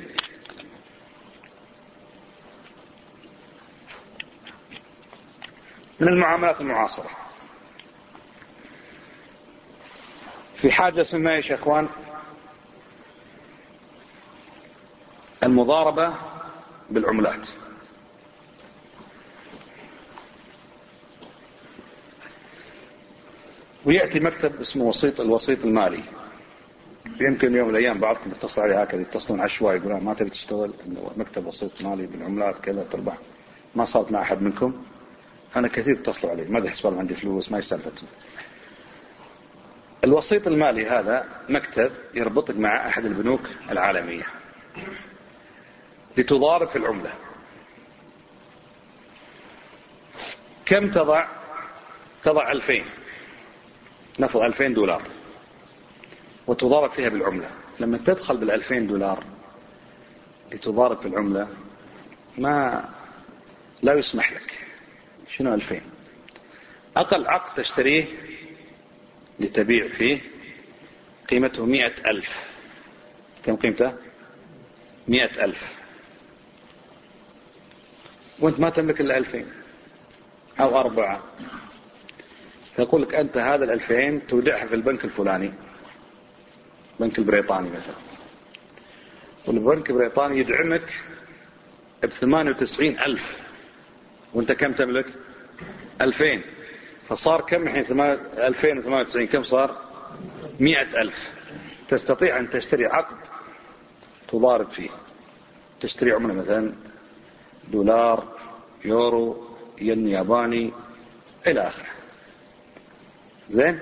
من المعاملات المعاصرة في حاجة اسمها ايش يا اخوان؟ المضاربة بالعملات. ويأتي مكتب اسمه وسيط الوسيط المالي. يمكن يوم من الأيام بعضكم يتصل عليه هكذا، يتصلون عشوائي يقولون ما تبي تشتغل مكتب وسيط مالي بالعملات كذا تربح. ما صارت مع أحد منكم؟ أنا كثير اتصلوا علي، ما يحسبون عندي فلوس، ما يستلفتوا. الوسيط المالي هذا مكتب يربطك مع أحد البنوك العالمية لتضارب في العملة. كم تضع؟ تضع ألفين، نفض ألفين دولار وتضارب فيها بالعملة. لما تدخل بالألفين دولار لتضارب في العملة ما لا يسمح لك. شنو ألفين؟ أقل عقد تشتريه لتبيع فيه قيمته مئة ألف. كم قيمته؟ مئة ألف، وانت ما تملك إلا ألفين أو أربعة. فيقول لك أنت هذا الألفين تودعها في البنك الفلاني، البنك البريطاني مثلا، والبنك البريطاني يدعمك بثمانية وتسعين ألف، وانت كم تملك؟ ألفين. فصار كم الحين؟ ألفين وثمانية وتسعين كم صار؟ مئة ألف. تستطيع أن تشتري عقد تضارب فيه، تشتري عملة مثلا دولار، يورو، ين ياباني إلى آخره. زين؟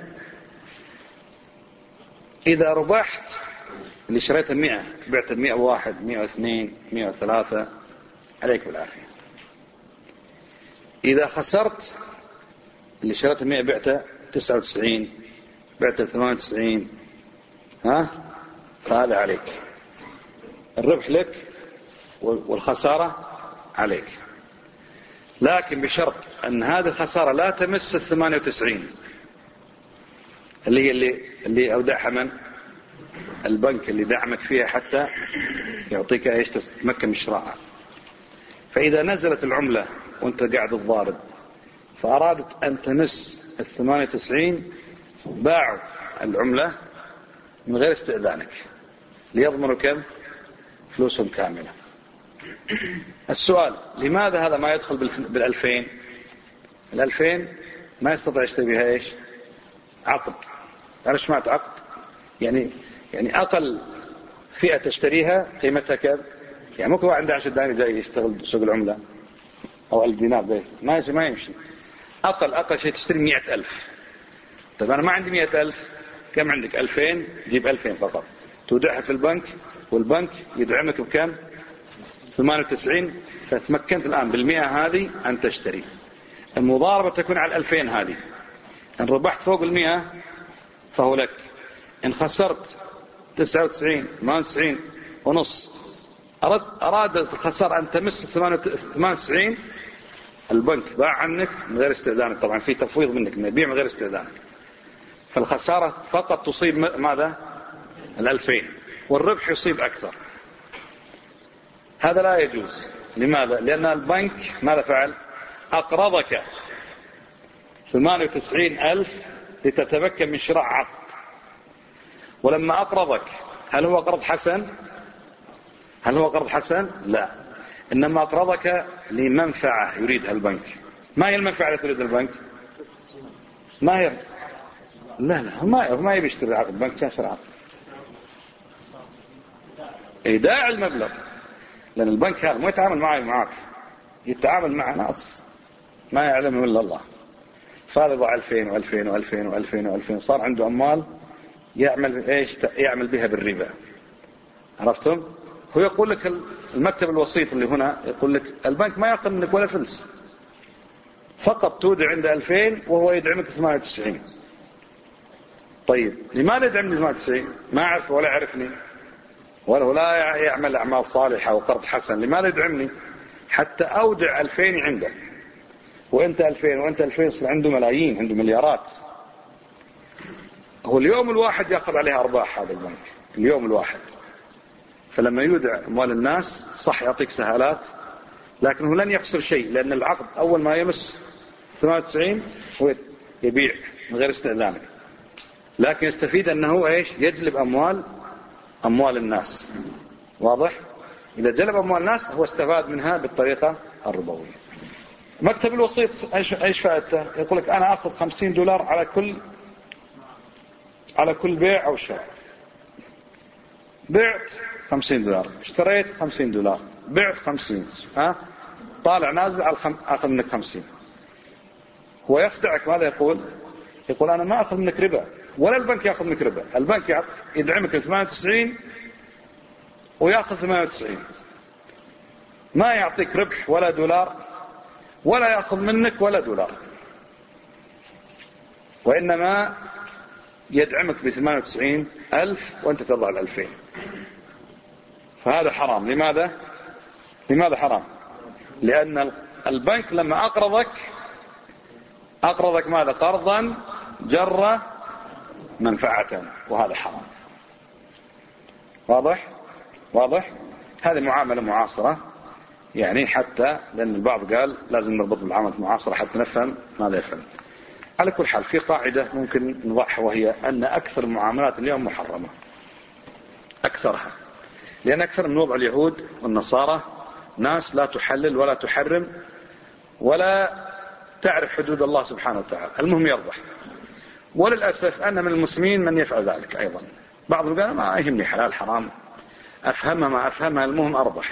إذا ربحت اللي شريته مئة بعت مئة واحد، مئة واثنين، مئة وثلاثة، عليك بالعافية. إذا خسرت اللي شريته مئة بعته تسعة وتسعين، بعته ثمانية وتسعين، ها؟ فهذا عليك. الربح لك والخسارة عليك، لكن بشرط أن هذه الخسارة لا تمس الثمانية وتسعين اللي هي اللي اللي أودعها من؟ البنك اللي دعمك فيها حتى يعطيك ايش تتمكن من شرائها. فإذا نزلت العملة وانت قاعد تضارب فأرادت أن تمس الثمانية وتسعين، باعوا العملة من غير استئذانك ليضمنوا كم؟ فلوسهم كاملة. السؤال: لماذا هذا ما يدخل بالألفين؟ الألفين ما يستطيع يشتري بها ايش؟ عقد. أنا سمعت عقد يعني يعني أقل فئة تشتريها قيمتها كم؟ يعني ممكن واحد عنده عشر دنانير جاي يشتغل سوق العملة أو ألف دينار زي ما ما يمشي. أقل أقل شيء تشتري مئة ألف. طيب أنا ما عندي مئة ألف، كم عندك؟ ألفين، جيب ألفين فقط. تودعها في البنك والبنك يدعمك بكم؟ ثمانية وتسعين. فتمكنت الآن بالمئة هذه أن تشتري. المضاربة تكون على الألفين هذه. إن ربحت فوق المئة فهو لك، إن خسرت تسعة وتسعين ثمانية وتسعين ونص أراد أراد الخسارة أن تمس ثمانية وتسعين، البنك باع عنك من غير استئذانك. طبعا في تفويض منك إنه يبيع من غير استئذانك، فالخسارة فقط تصيب ماذا؟ الألفين، والربح يصيب أكثر. هذا لا يجوز. لماذا؟ لأن البنك ماذا فعل؟ أقرضك ثمانية وتسعين ألف لتتمكن من شراء عقد، ولما أقرضك هل هو قرض حسن؟ هل هو قرض حسن؟ لا، إنما أقرضك لمنفعة يريدها البنك. ما هي المنفعة التي تريد البنك؟ ما هي؟ لا لا ما ما يبي يشتري عقد. البنك كان شرى عقد إيداع المبلغ، لأن البنك هذا ما يتعامل معي معك، يتعامل مع ناس ما يعلمهم إلا الله. فهذا يضع ألفين وألفين وألفين وألفين وألفين، صار عنده أموال يعمل إيش؟ يعمل بها بالربا. عرفتم؟ هو يقول لك المكتب الوسيط اللي هنا يقول لك البنك ما يأخذ منك ولا فلس، فقط تودع عنده ألفين وهو يدعمك ثمانية وتسعين. طيب لماذا يدعمني ثمانية وتسعين؟ ما أعرف ولا يعرفني ولا لا يعمل أعمال صالحة وقرض حسن. لماذا يدعمني؟ حتى أودع ألفين عنده، وأنت ألفين وأنت ألفين يصير عنده ملايين، عنده مليارات. هو اليوم الواحد يأخذ عليها أرباح هذا البنك، اليوم الواحد. فلما يودع أموال الناس صح يعطيك سهالات، لكنه لن يخسر شيء، لأن العقد أول ما يمس ثمانية وتسعين هو يبيع من غير استئذانك، لكن يستفيد أنه إيش؟ يجلب أموال أموال الناس. واضح؟ إذا جلب أموال الناس هو استفاد منها بالطريقة الربوية. مكتب الوسيط إيش إيش فائدته؟ يقول لك أنا أخذ خمسين دولار على كل على كل بيع أو شراء. بعت خمسين دولار، اشتريت خمسين دولار، بعت خمسين، ها طالع نازل على الخم... أخذ منك خمسين. هو يخدعك. ماذا يقول؟ يقول أنا ما أخذ منك ربا، ولا البنك يأخذ منك ربا. البنك يدعمك ثمانية وتسعين ويأخذ ثمانية وتسعين، ما يعطيك ربح ولا دولار، ولا يأخذ منك ولا دولار، وإنما يدعمك بثمانية وتسعين ألف وأنت تضع الألفين. فهذا حرام. لماذا؟ لماذا حرام؟ لأن البنك لما أقرضك أقرضك ماذا؟ قرضا جر منفعة، وهذا حرام. واضح؟ واضح؟ هذه معاملة معاصرة، يعني حتى لأن البعض قال لازم نربط بالعاملة المعاصرة حتى نفهم ماذا يفهم. على كل حال في قاعدة ممكن نضعها، وهي أن أكثر المعاملات اليوم محرمة، أكثرها، لأن أكثر من وضع اليهود والنصارى ناس لا تحلل ولا تحرم ولا تعرف حدود الله سبحانه وتعالى، المهم يربح. وللأسف أن من المسلمين من يفعل ذلك أيضا. بعضهم قال ما يهمني حلال حرام، أفهمها ما أفهمها، المهم أربح.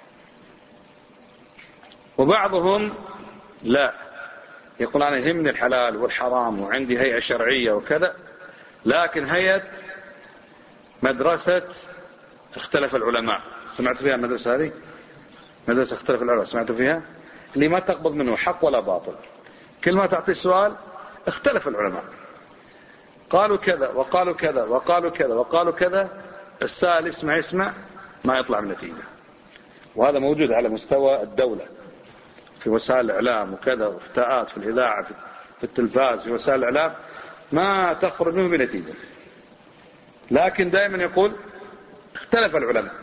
وبعضهم لا، يقول أنا يهمني الحلال والحرام وعندي هيئة شرعية وكذا، لكن هيئة مدرسة اختلف العلماء. سمعتوا فيها المدرسة هذه؟ مدرسة اختلف العلماء، سمعتوا فيها؟ اللي ما تقبض منه حق ولا باطل، كل ما تعطي سؤال اختلف العلماء، قالوا كذا وقالوا كذا وقالوا كذا وقالوا كذا، السائل يسمع يسمع ما يطلع من نتيجة. وهذا موجود على مستوى الدولة في وسائل الإعلام وكذا، وافتاءات في الإذاعة في التلفاز في وسائل الإعلام، ما تخرج منه بنتيجة. لكن دائما يقول اختلف العلماء.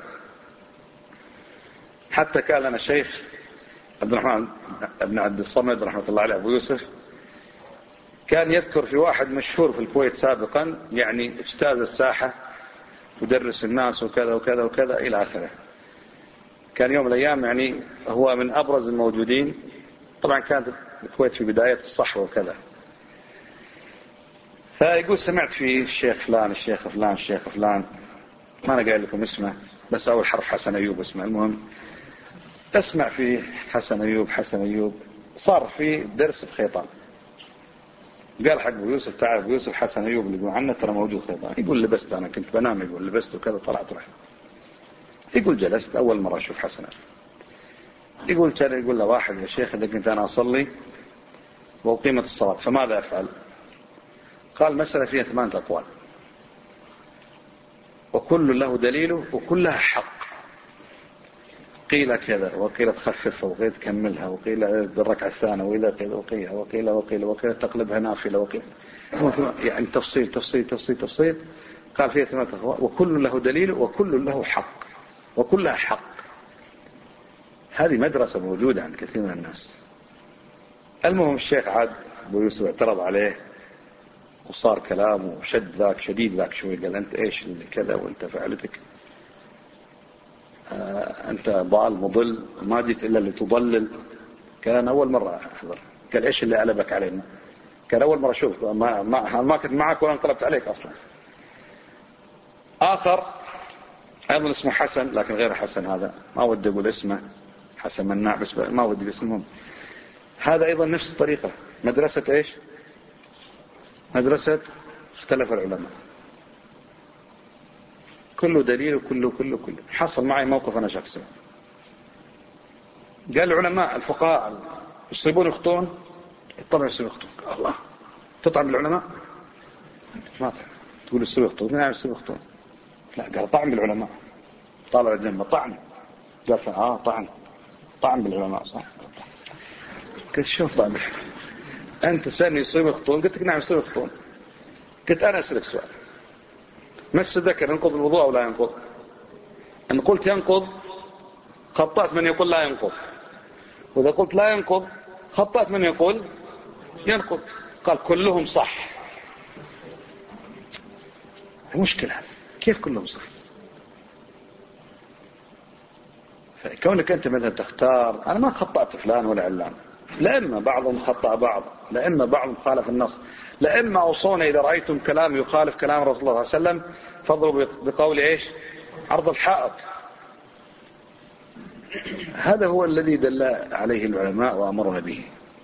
حتى كان لنا شيخ عبد الرحمن بن عبد الصمد رحمة الله عليه أبو يوسف، كان يذكر في واحد مشهور في الكويت سابقا، يعني اجتاز الساحة ودرس الناس وكذا وكذا وكذا إلى آخره. كان يوم الأيام يعني هو من أبرز الموجودين. طبعا كانت الكويت في بداية الصحوة وكذا. فيقول سمعت في الشيخ فلان الشيخ فلان الشيخ فلان، ما أنا قايل لكم اسمه، بس أول حرف حسن أيوب اسمه. المهم أسمع في حسن أيوب حسن أيوب. صار في درس بخيطان، قال حق أبو يوسف تعال أبو يوسف حسن أيوب اللي يقول عنه ترى موجود خيطان. يقول لبست أنا كنت بنام، يقول لبست وكذا طلعت رحت. يقول جلست أول مرة أشوف حسن. يقول كان يقول له واحد يا شيخ إذا كنت أنا أصلي وأقيمت الصلاة فماذا أفعل؟ قال مسألة فيها ثمانية أقوال وكل له دليله وكلها حق. قيل كذا وقيل تخففها وقيل تكملها وقيل بالركعة الثانية وإذا قيل وقيل وقيل وقيل وقيل تقلبها نافلة وقيل يعني تفصيل تفصيل تفصيل تفصيل. قال فيها ثمانية أقوال وكل له دليله وكل له حق وكلها حق. هذه مدرسة موجودة عند كثير من الناس. المهم الشيخ عاد أبو يوسف اعترض عليه وصار كلامه وشد ذاك شديد ذاك شوي. قال أنت إيش اللي كذا وأنت فعلتك آه أنت ضال مضل ما جيت إلا اللي تضلل. قال أنا أول مرة أحضر. قال إيش اللي قلبك علينا؟ قال أول مرة أشوف ما, ما, ما كنت معك ولا انقلبت عليك أصلا. آخر أيضا اسمه حسن لكن غير حسن، هذا ما ودي أقول اسمه حسن مناع بس ما ودي باسمهم. هذا أيضا نفس الطريقة مدرسة إيش؟ مدرسة اختلف العلماء كله دليل وكله كله كله. حصل معي موقف أنا شخصي. قال العلماء الفقهاء يصيبون يخطون الطبع يصيبون يخطون. الله تطعن بالعلماء ما طعن تقول يصيبون يخطون من يصيبون يخطون؟ لا قال طعن بالعلماء. طالع الجنة طعن. قال آه طعن طعن بالعلماء صح. قلت شو طعن بالعلماء؟ أنت سألني يصيب يخطون قلت لك نعم يصيب يخطون. قلت أنا أسألك سؤال مس الذكر ينقض الوضوء أو لا ينقض؟ أن قلت ينقض خطأت من يقول لا ينقض، وإذا قلت لا ينقض خطأت من يقول ينقض. قال كلهم صح. المشكلة كيف كلهم صح؟ فكونك أنت مثلا تختار أنا ما خطأت فلان ولا علان، لأما بعضهم خطأ بعض، لأما بعضهم خالف النص، لأما أوصونا إذا رأيتم كلام يخالف كلام رسول الله صلى الله عليه وسلم فاضربوا بقول إيش؟ عرض الحائط. هذا هو الذي دل عليه العلماء وأمرنا به.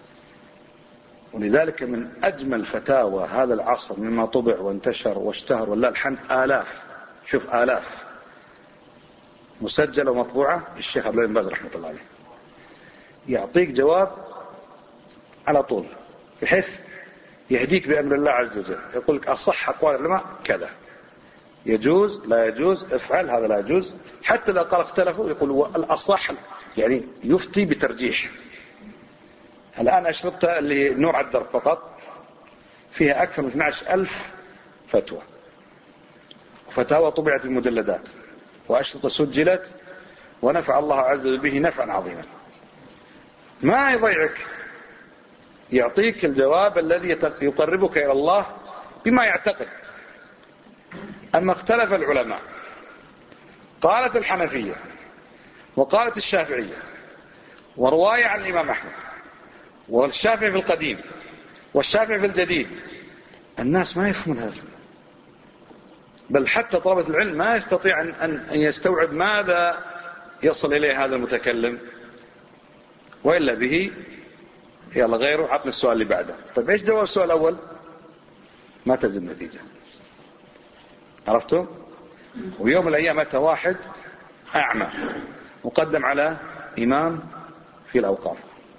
ولذلك من أجمل فتاوى هذا العصر مما طبع وانتشر واشتهر والله الحمد آلاف، شوف آلاف مسجلة ومطبوعة الشيخ عبد الله بن باز رحمة الله عليه يعطيك جواب على طول بحيث يهديك بأمر الله عز وجل. يقول لك أصح أقوال العلماء كذا، يجوز لا يجوز، افعل هذا لا يجوز. حتى لو قال اختلفوا يقول الأصح يعني يفتي بترجيح. الآن أشرطة اللي نور على الدرب فقط فيها أكثر من اثني عشر ألف فتوى، فتاوى طبعت بالمجلدات وأشرطة سجلت ونفع الله عز وجل به نفعا عظيما. ما يضيعك، يعطيك الجواب الذي يقربك إلى الله بما يعتقد. أما اختلف العلماء قالت الحنفية وقالت الشافعية ورواية عن الإمام أحمد والشافعي في القديم والشافعي في الجديد، الناس ما يفهمون هذا، بل حتى طلبة العلم ما يستطيع أن يستوعب ماذا يصل إليه هذا المتكلم، وإلا به يلا غيره عطنا السؤال اللي بعده. طيب إيش جواب السؤال الأول؟ ما تجد نتيجة. عرفتوا؟ ويوم من الأيام أتى واحد أعمى مقدم على إمام في الأوقاف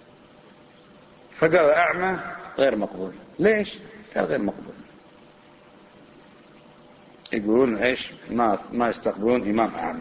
فقال أعمى غير مقبول. ليش؟ قال غير مقبول. يقولون إيش؟ ما ما يستقبلون إمام أعمى.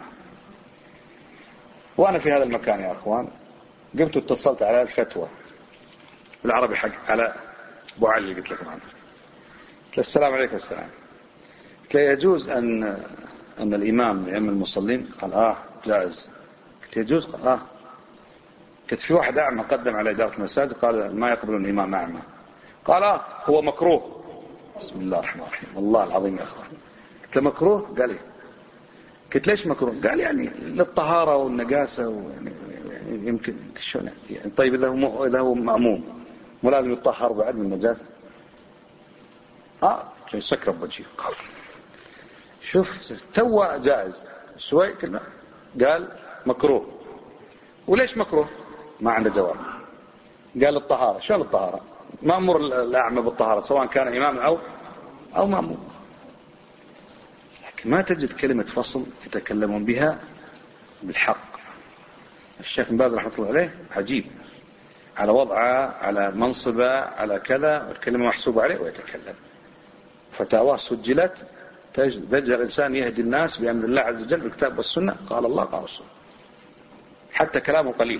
وأنا في هذا المكان يا أخوان قمت اتصلت على الفتوى بالعربي حق على أبو علي قلت لكم عنه. قلت السلام عليكم. السلام. قلت يجوز أن أن الإمام يأم المصلين؟ قال آه جائز. قلت يجوز؟ قال آه. قلت في واحد أعمى قدم على إدارة المساجد قال ما يقبلون الإمام أعمى. قال آه هو مكروه. بسم الله الرحمن الرحيم والله العظيم يا أخوان. قلت مكروه؟ قال لي. قلت ليش مكروه؟ قال يعني للطهارة والنجاسة ويعني يمكن شلون يعني. طيب إذا هو إذا هو مأموم مو لازم يطهر بعد من النجاسة؟ آه عشان يسكر بوجهه. قال شوف تو جائز شوي كلمة قال مكروه. وليش مكروه؟ ما عنده جواب. قال الطهارة. شلون الطهارة؟ مأمور الأعمى بالطهارة سواء كان إمام أو أو مأمور. لكن ما تجد كلمة فصل يتكلمون بها بالحق. الشيخ بن باز رحمة الله عليه عجيب، على وضعه، على منصبه، على كذا، الكلمة محسوبة عليه ويتكلم. فتاواه سجلت، تجد الإنسان يهدي الناس بأمر الله عز وجل بالكتاب والسنة، قال الله قال الرسول، حتى كلامه قليل.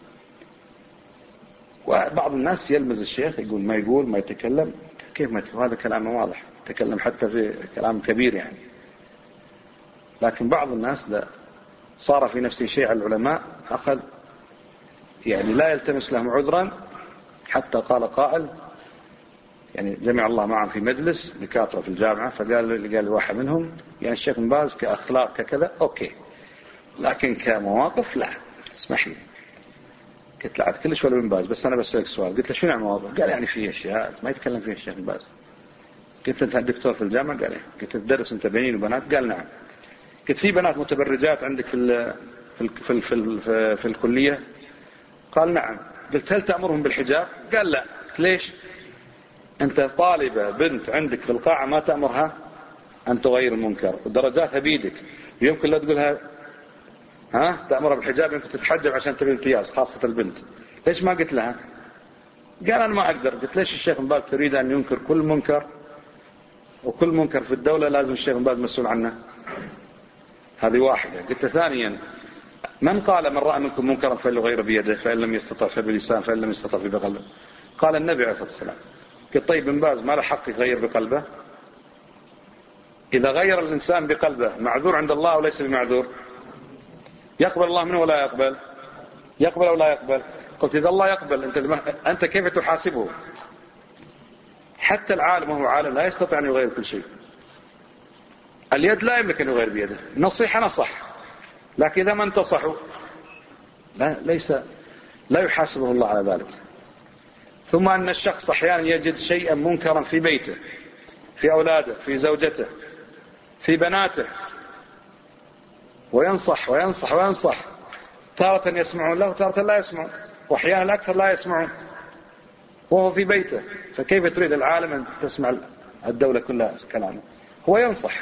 وبعض الناس يلمز الشيخ يقول ما يقول ما يتكلم، كيف ما يتكلم؟ هذا كلامه واضح، يتكلم حتى في كلام كبير يعني. لكن بعض الناس لا، صار في نفسه شيء على العلماء، أخذ يعني لا يلتمس لهم عذرا، حتى قال قائل يعني جمع الله معهم في مجلس دكاترة في الجامعة، فقال قال واحد منهم يعني الشيخ بن باز كأخلاق ككذا أوكي، لكن كمواقف لا، اسمح لي. قلت له عاد كلش ولا بن باز، بس أنا بسألك سؤال. قلت له شنو المواقف؟ قال يعني في أشياء ما يتكلم فيها الشيخ بن باز. قلت أنت دكتور في الجامعة؟ قال إيه. قلت تدرس أنت بنين وبنات؟ قال نعم. قلت في بنات متبرجات عندك في ال في ال في ال في, ال في, في الكلية؟ قال نعم. قلت هل تأمرهم بالحجاب؟ قال لا. قلت ليش؟ أنت طالبة بنت عندك في القاعة ما تأمرها أن تغير المنكر، ودرجاتها بيدك، يمكن لا تقولها ها تأمرها بالحجاب، يمكن تتحجب عشان تبي امتياز، خاصة البنت. ليش ما قلت لها؟ قال أنا ما أقدر. قلت ليش الشيخ بن باز تريد أن ينكر كل منكر، وكل منكر في الدولة لازم الشيخ بن باز مسؤول عنه؟ هذه واحدة. قلت ثانيا من قال من رأى منكم منكرا فليغير بيده، فإن لم يستطع فبلسانه، فإن لم يستطع بقلبه؟ قال النبي عليه الصلاة والسلام. قلت طيب بن باز ما له حق يغير بقلبه؟ إذا غير الإنسان بقلبه معذور عند الله وليس بمعذور؟ يقبل الله منه ولا يقبل؟ يقبل أو لا يقبل؟ قلت إذا الله يقبل أنت أنت كيف تحاسبه؟ حتى العالم وهو عالم لا يستطيع أن يغير كل شيء. اليد لا يملك أن يغير بيده، نصيحة نصح، لكن إذا ما انتصحوا لا ليس لا يحاسبه الله على ذلك. ثم أن الشخص أحيانا يجد شيئا منكرا في بيته، في أولاده، في زوجته، في بناته، وينصح وينصح وينصح، تارة يسمعون له وتارة لا يسمعون، وأحيانا الأكثر لا يسمعون وهو في بيته. فكيف تريد العالم أن تسمع الدولة كلها كلامه؟ هو ينصح.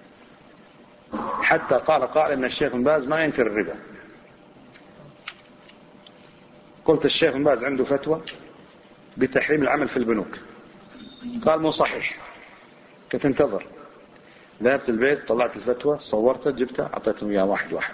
حتى قال قائل أن الشيخ بن باز ما ينكر الربا. قلت الشيخ بن باز عنده فتوى بتحريم العمل في البنوك، قال مو صحيح. كنت انتظر، ذهبت البيت طلعت الفتوى صورتها جبتها أعطيتهم إياه واحد واحد.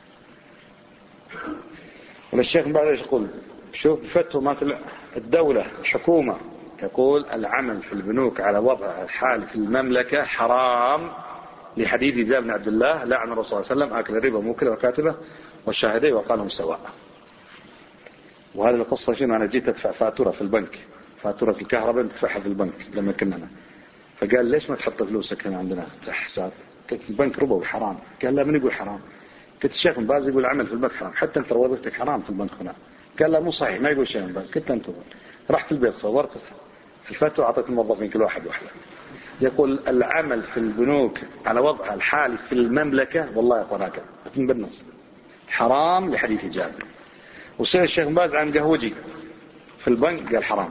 والشيخ بن باز ايش يقول؟ شوف الفتوى مالت الدولة الحكومة تقول العمل في البنوك على وضع الحالي في المملكة حرام، لحديث جابر بن عبد الله لعن الرسول صلى الله عليه وسلم آكل الربا موكله وكاتبه والشاهدين وقالهم سواء. وهذه القصة شنو؟ أنا جيت أدفع فاتورة في البنك، فاتورة الكهرباء ندفعها في البنك لما كنا أنا. فقال ليش ما تحط فلوسك هنا عندنا في حساب؟ قلت البنك ربوي حرام. قال لا من يقول حرام؟ قلت الشيخ بن باز يقول عمل في البنك حرام، حتى انت وظيفتك حرام في البنك هنا. قال لا مو صحيح ما يقول الشيخ بن باز. قلت انتظر، رحت البيت صورت الفتوى اعطيت الموظفين كل واحد واحده. يقول العمل في البنوك على وضعها الحالي في المملكه والله يقول هكذا بالنص حرام لحديث جابر. وسأل الشيخ بن باز عن قهوجي في البنك قال حرام.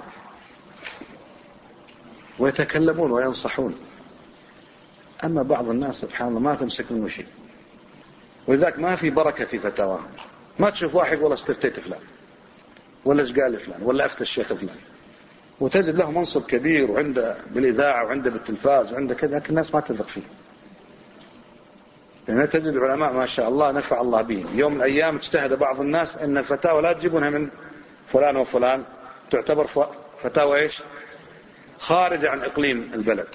ويتكلمون وينصحون. أما بعض الناس سبحان الله ما تمسك منه شيء، ولذلك ما في بركة في فتاواهم. ما تشوف واحد والله استفتيت فلان ولا ايش قال فلان ولا أفتى الشيخ فلان، وتجد له منصب كبير وعنده بالإذاعة وعنده بالتلفاز وعنده كذا، لكن الناس ما تثق فيه. لأن تجد العلماء ما شاء الله نفع الله بهم، يوم من الأيام اجتهد بعض الناس أن الفتاوى لا تجيبونها من فلان وفلان، تعتبر فتاوى إيش؟ خارج عن إقليم البلد،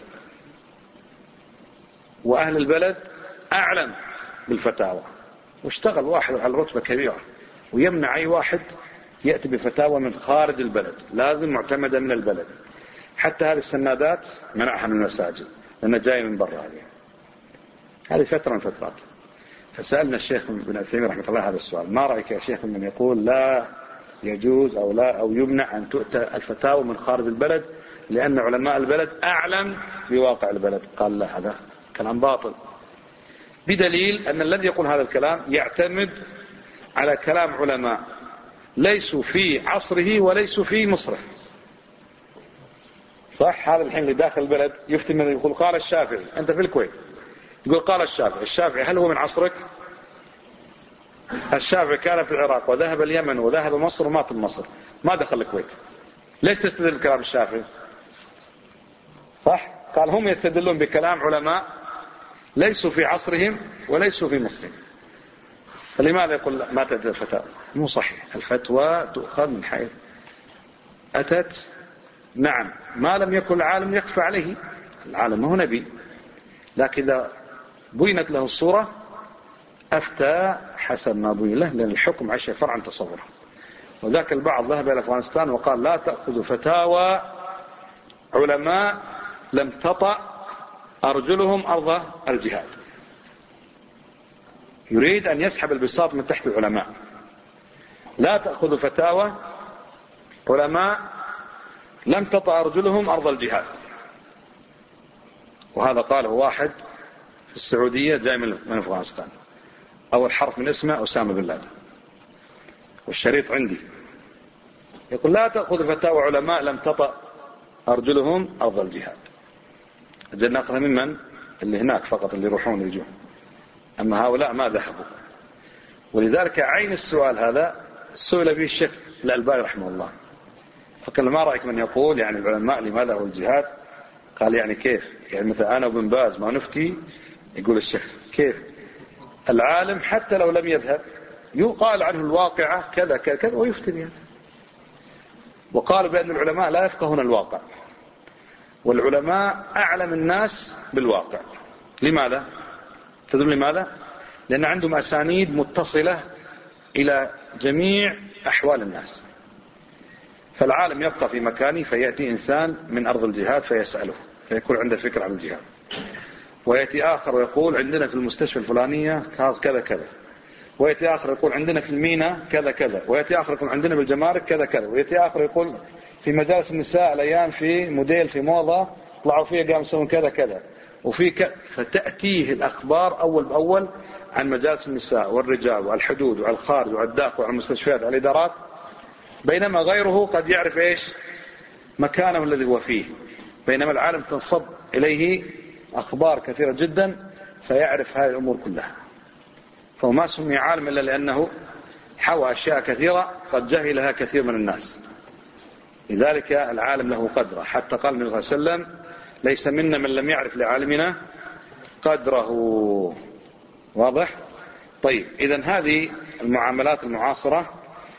وأهل البلد أعلم بالفتاوى. واشتغل واحد على رتبة كبيرة ويمنع أي واحد يأتي بفتاوى من خارج البلد، لازم معتمدة من البلد. حتى هذه السنادات منعها من المساجد لأنها جاية من برا. هذه هذه فترة من فترات. فسألنا الشيخ بن عثيمين رحمة الله هذا السؤال: ما رأيك يا شيخ من يقول لا يجوز أو لا أو يمنع أن تؤتى الفتاوى من خارج البلد لأن علماء البلد أعلم بواقع البلد؟ قال لا، هذا كلام باطل، بدليل أن الذي يقول هذا الكلام يعتمد على كلام علماء ليسوا في عصره وليسوا في مصره. صح؟ هذا الحين اللي داخل البلد يفتي من يقول قال الشافعي، أنت في الكويت يقول قال الشافعي. الشافعي هل هو من عصرك؟ الشافعي كان في العراق وذهب اليمن وذهب مصر ومات بمصر، ما دخل الكويت. ليش تستدل بكلام الشافعي؟ صح؟ قال هم يستدلون بكلام علماء ليسوا في عصرهم وليسوا في مصرهم. فلماذا يقول ما تدري الفتاوى؟ مو صحيح. الفتوى تؤخذ من حيث أتت. نعم، ما لم يكن العالم يخفى عليه، العالم هو نبي، لكن إذا بينت له الصورة أفتى حسب ما بين له، لأن الحكم عشان فرع عن تصوره. وذاك البعض ذهب إلى أفغانستان وقال لا تأخذوا فتاوى علماء لم تطأ أرجلهم أرض الجهاد. يريد أن يسحب البساط من تحت العلماء. لا تأخذوا فتاوى علماء لم تطأ أرجلهم أرض الجهاد. وهذا قاله واحد في السعودية جاي من أفغانستان، أول حرف من اسمه أسامة بن لادن، والشريط عندي. يقول لا تأخذ فتاوى علماء لم تطأ أرجلهم أرض الجهاد. أجل نأخذها ممن؟ اللي هناك فقط، اللي يروحون ويجون، أما هؤلاء ما ذهبوا. ولذلك عين السؤال هذا سئل به الشيخ الألباني رحمه الله، فقال ما رأيك من يقول يعني العلماء لماذا هو الجهاد؟ قال يعني كيف؟ يعني مثلا أنا وابن باز ما نفتي، يقول الشيخ كيف؟ العالم حتى لو لم يذهب يقال عنه الواقعة كذا كذا كذا ويفتي بها. وقالوا بأن العلماء لا يفقهون الواقع، والعلماء أعلم الناس بالواقع. لماذا؟ تدرون لماذا؟ لأن عندهم أسانيد متصلة إلى جميع أحوال الناس. فالعالم يبقى في مكانه فيأتي إنسان من أرض الجهاد فيسأله فيكون عنده فكرة عن الجهاد، ويأتي آخر ويقول عندنا في المستشفى الفلانية كذا كذا، ويأتي آخر يقول عندنا في المينا كذا كذا، ويأتي آخر يقول عندنا بالجمارك كذا كذا، ويأتي آخر يقول في مجالس النساء الأيام في موديل في موضة طلعوا فيها قاموا يسوون كذا كذا وفي ك... فتأتيه الأخبار أول بأول عن مجالس النساء والرجال والحدود والخارج والداخل والمستشفيات والإدارات، بينما غيره قد يعرف إيش مكانه الذي هو فيه. بينما العالم تنصب إليه أخبار كثيرة جدا فيعرف هذه الأمور كلها. فهو ما سمي عالم إلا لأنه حوى أشياء كثيرة قد جهلها كثير من الناس. لذلك العالم له قدره، حتى قال النبي صلى الله عليه وسلم ليس منا من لم يعرف لعالمنا قدره. واضح؟ طيب، إذن هذه المعاملات المعاصرة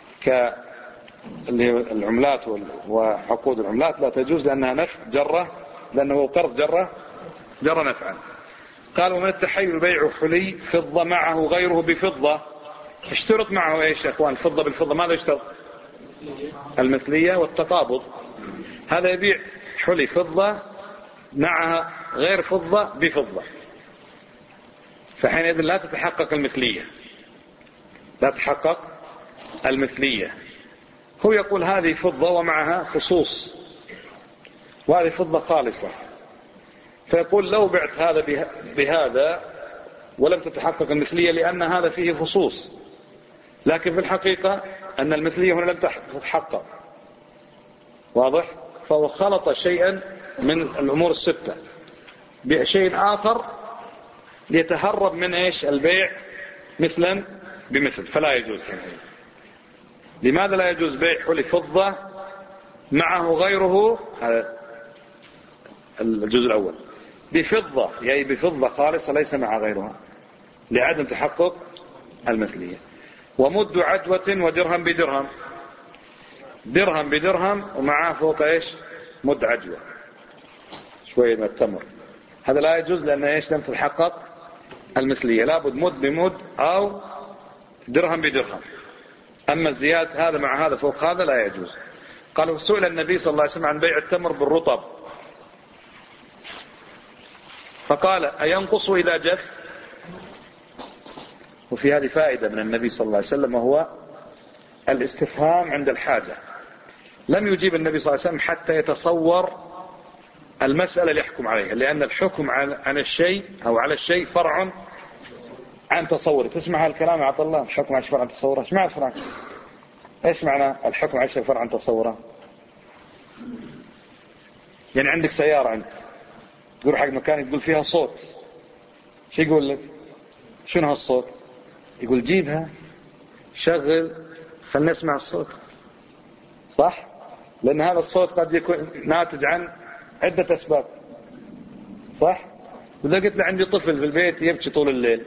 كالعملات وعقود العملات لا تجوز لأنها نفع جرة، لأنه قرض جرة جرة نفعا. قالوا من التحيل بيع حلي فضة معه غيره بفضة. اشترط معه ايش يا اخوان؟ فضة بالفضة. ماذا يشترط؟ المثلية والتقابض. هذا يبيع حلي فضة معها غير فضة بفضة، فحينئذ لا تتحقق المثلية، لا تتحقق المثلية. هو يقول هذه فضة ومعها خصوص وهذه فضة خالصة، فيقول لو بعت هذا بهذا ولم تتحقق المثلية لأن هذا فيه خصوص، لكن في الحقيقة أن المثلية هنا لم تتحقق. واضح؟ فهو خلط شيئا من الأمور الستة بشيء آخر ليتهرب من إيش البيع مثلا بمثل، فلا يجوز. لماذا لا يجوز بيع حلي فضة معه غيره؟ هذا الجزء الأول. بفضة يعني بفضة خالصة ليس مع غيرها لعدم تحقق المثلية. ومد عجوة ودرهم بدرهم، درهم بدرهم ومعاه فوق ايش مد عجوة شوية من التمر، هذا لا يجوز لأن ايش لم تتحقق المثلية، لابد مد بمد أو درهم بدرهم. أما الزيادة هذا مع هذا فوق هذا لا يجوز. قالوا سئل النبي صلى الله عليه وسلم عن بيع التمر بالرطب فقال أينقص إذا جف؟ وفي هذه فائدة من النبي صلى الله عليه وسلم وهو الاستفهام عند الحاجة. لم يجيب النبي صلى الله عليه وسلم حتى يتصور المسألة اللي يحكم عليها، لأن الحكم عن الشيء أو على الشيء فرع عن تصوره. تسمع هالكلام يا عطا الله؟ الحكم عن الشيء فرع عن تصوره. ايش معنى فرع؟ ايش معنى الحكم عن الشيء فرع عن تصوره؟ يعني عندك سيارة أنت تقول حق مكان تقول فيها صوت، شو يقول لك؟ شنو هالصوت؟ يقول جيبها شغل خلنا نسمع الصوت، صح؟ لأن هذا الصوت قد يكون ناتج عن عدة أسباب، صح؟ وإذا قلت له عندي طفل في البيت يبكي طول الليل،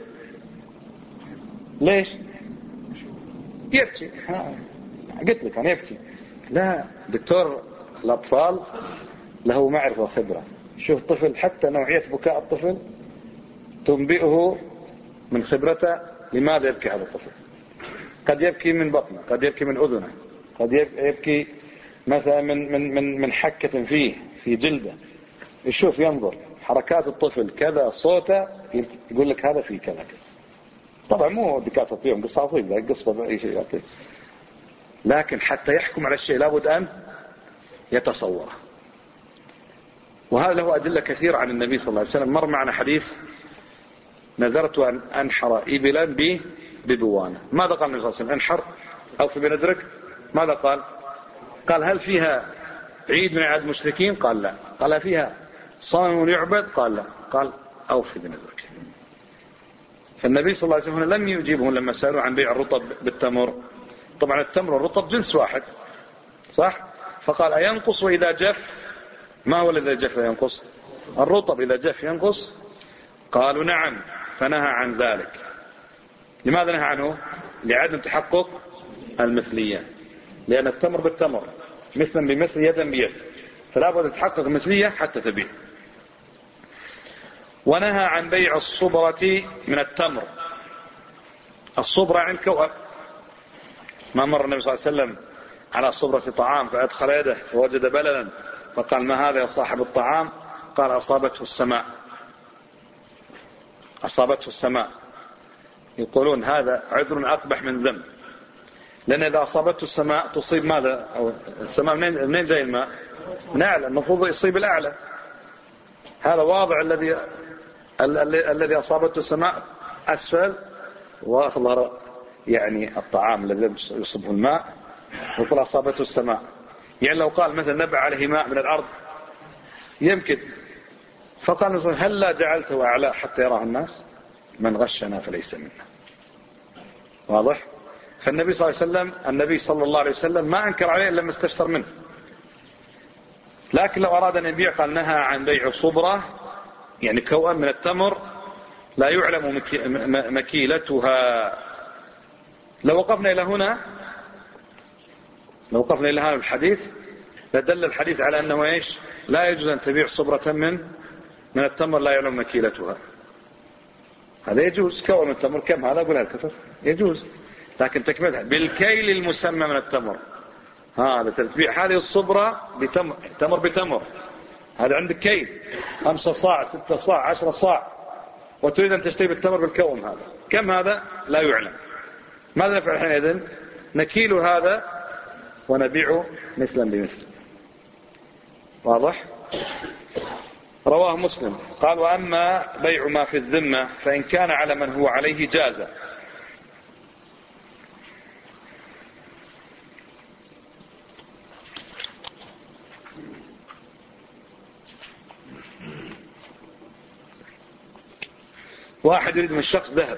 ليش؟ يبكي، ها. قلت لك أنا يبكي. لا، دكتور الأطفال له معرفة وخبرة، شوف طفل حتى نوعية بكاء الطفل تنبئه من خبرته لماذا يبكي هذا الطفل. قد يبكي من بطنه، قد يبكي من أذنه، قد يبكي مثلا من من من من حكة فيه في جلده. يشوف ينظر حركات الطفل كذا، صوته، يقول لك هذا فيه كذا كذا. طبعا مو دكاتره فيهم قصاصين لا قصة اي شيء، لكن حتى يحكم على الشيء لابد ان يتصوره. وهذا له أدلة كثيرة عن النبي صلى الله عليه وسلم. مر معنا حديث نذرت أن أنحر إبلا ببوانة. ماذا قال النبي صلى الله عليه وسلم؟ انحر أو في بندرك. ماذا قال؟ قال هل فيها عيد من عيد المشركين؟ قال لا. قال فيها صنم يعبد؟ قال لا. قال أو في بندرك. فالنبي صلى الله عليه وسلم لم يجيبهم لما سألوا عن بيع الرطب بالتمر. طبعا التمر والرطب جنس واحد، صح؟ فقال أينقص إذا جف؟ ما هو الذي جف ينقص؟ الرطب إذا جف ينقص؟ قالوا نعم. فنهى عن ذلك. لماذا نهى عنه؟ لعدم تحقق المثلية، لأن التمر بالتمر مثلا بمثل يدا بيد، فلا بد تحقق المثلية حتى تبيع. ونهى عن بيع الصبرة من التمر. الصبرة عند كوأب. ما مر النبي صلى الله عليه وسلم على صبرة طعام فأدخل يده فوجد بللا فقال ما هذا يا صاحب الطعام؟ قال أصابته السماء. أصابته السماء. يقولون هذا عذر أقبح من ذنب، لأن إذا أصابته السماء تصيب ماذا؟ أو السماء منين منين جاي الماء؟ نعلى، المفروض يصيب الأعلى. هذا واضع الذي الذي أصابته السماء أسفل وأظهر يعني الطعام الذي يصبه الماء، وقال أصابته السماء. يعني لو قال مثلا نبع عليه ماء من الأرض يمكن، فقال هل لا جعلته أعلى حتى يراه الناس؟ من غشنا فليس منا. واضح؟ فالنبي صلى الله عليه وسلم النبي صلى الله عليه وسلم ما أنكر عليه إلا ما استفسر منه. لكن لو أراد أن يبيع قال نهى عن بيع صبرة، يعني كوأم من التمر لا يعلم مكيلتها. لو وقفنا إلى هنا لو وقفنا إلى هذا الحديث لدل الحديث على أنه إيش؟ لا يجوز أن تبيع صبرة من من التمر لا يعلم مكيلتها. هذا يجوز. كوأم من التمر كم هذا؟ أقولها الكثر يجوز، لكن تكملها بالكيل المسمى من التمر. هذا تبيع هذه الصبرة بتمر، تمر بتمر، هذا عندك كيل خمسة صاع ستة صاع عشرة صاع، وتريد أن تشتري بالتمر بالكوم هذا كم هذا؟ لا يعلم. ماذا نفعل حينئذ؟ نكيل هذا ونبيعه مثلا بمثل. واضح؟ رواه مسلم قال وأما بيع ما في الذمة فإن كان على من هو عليه جاز. واحد يريد من الشخص ذهب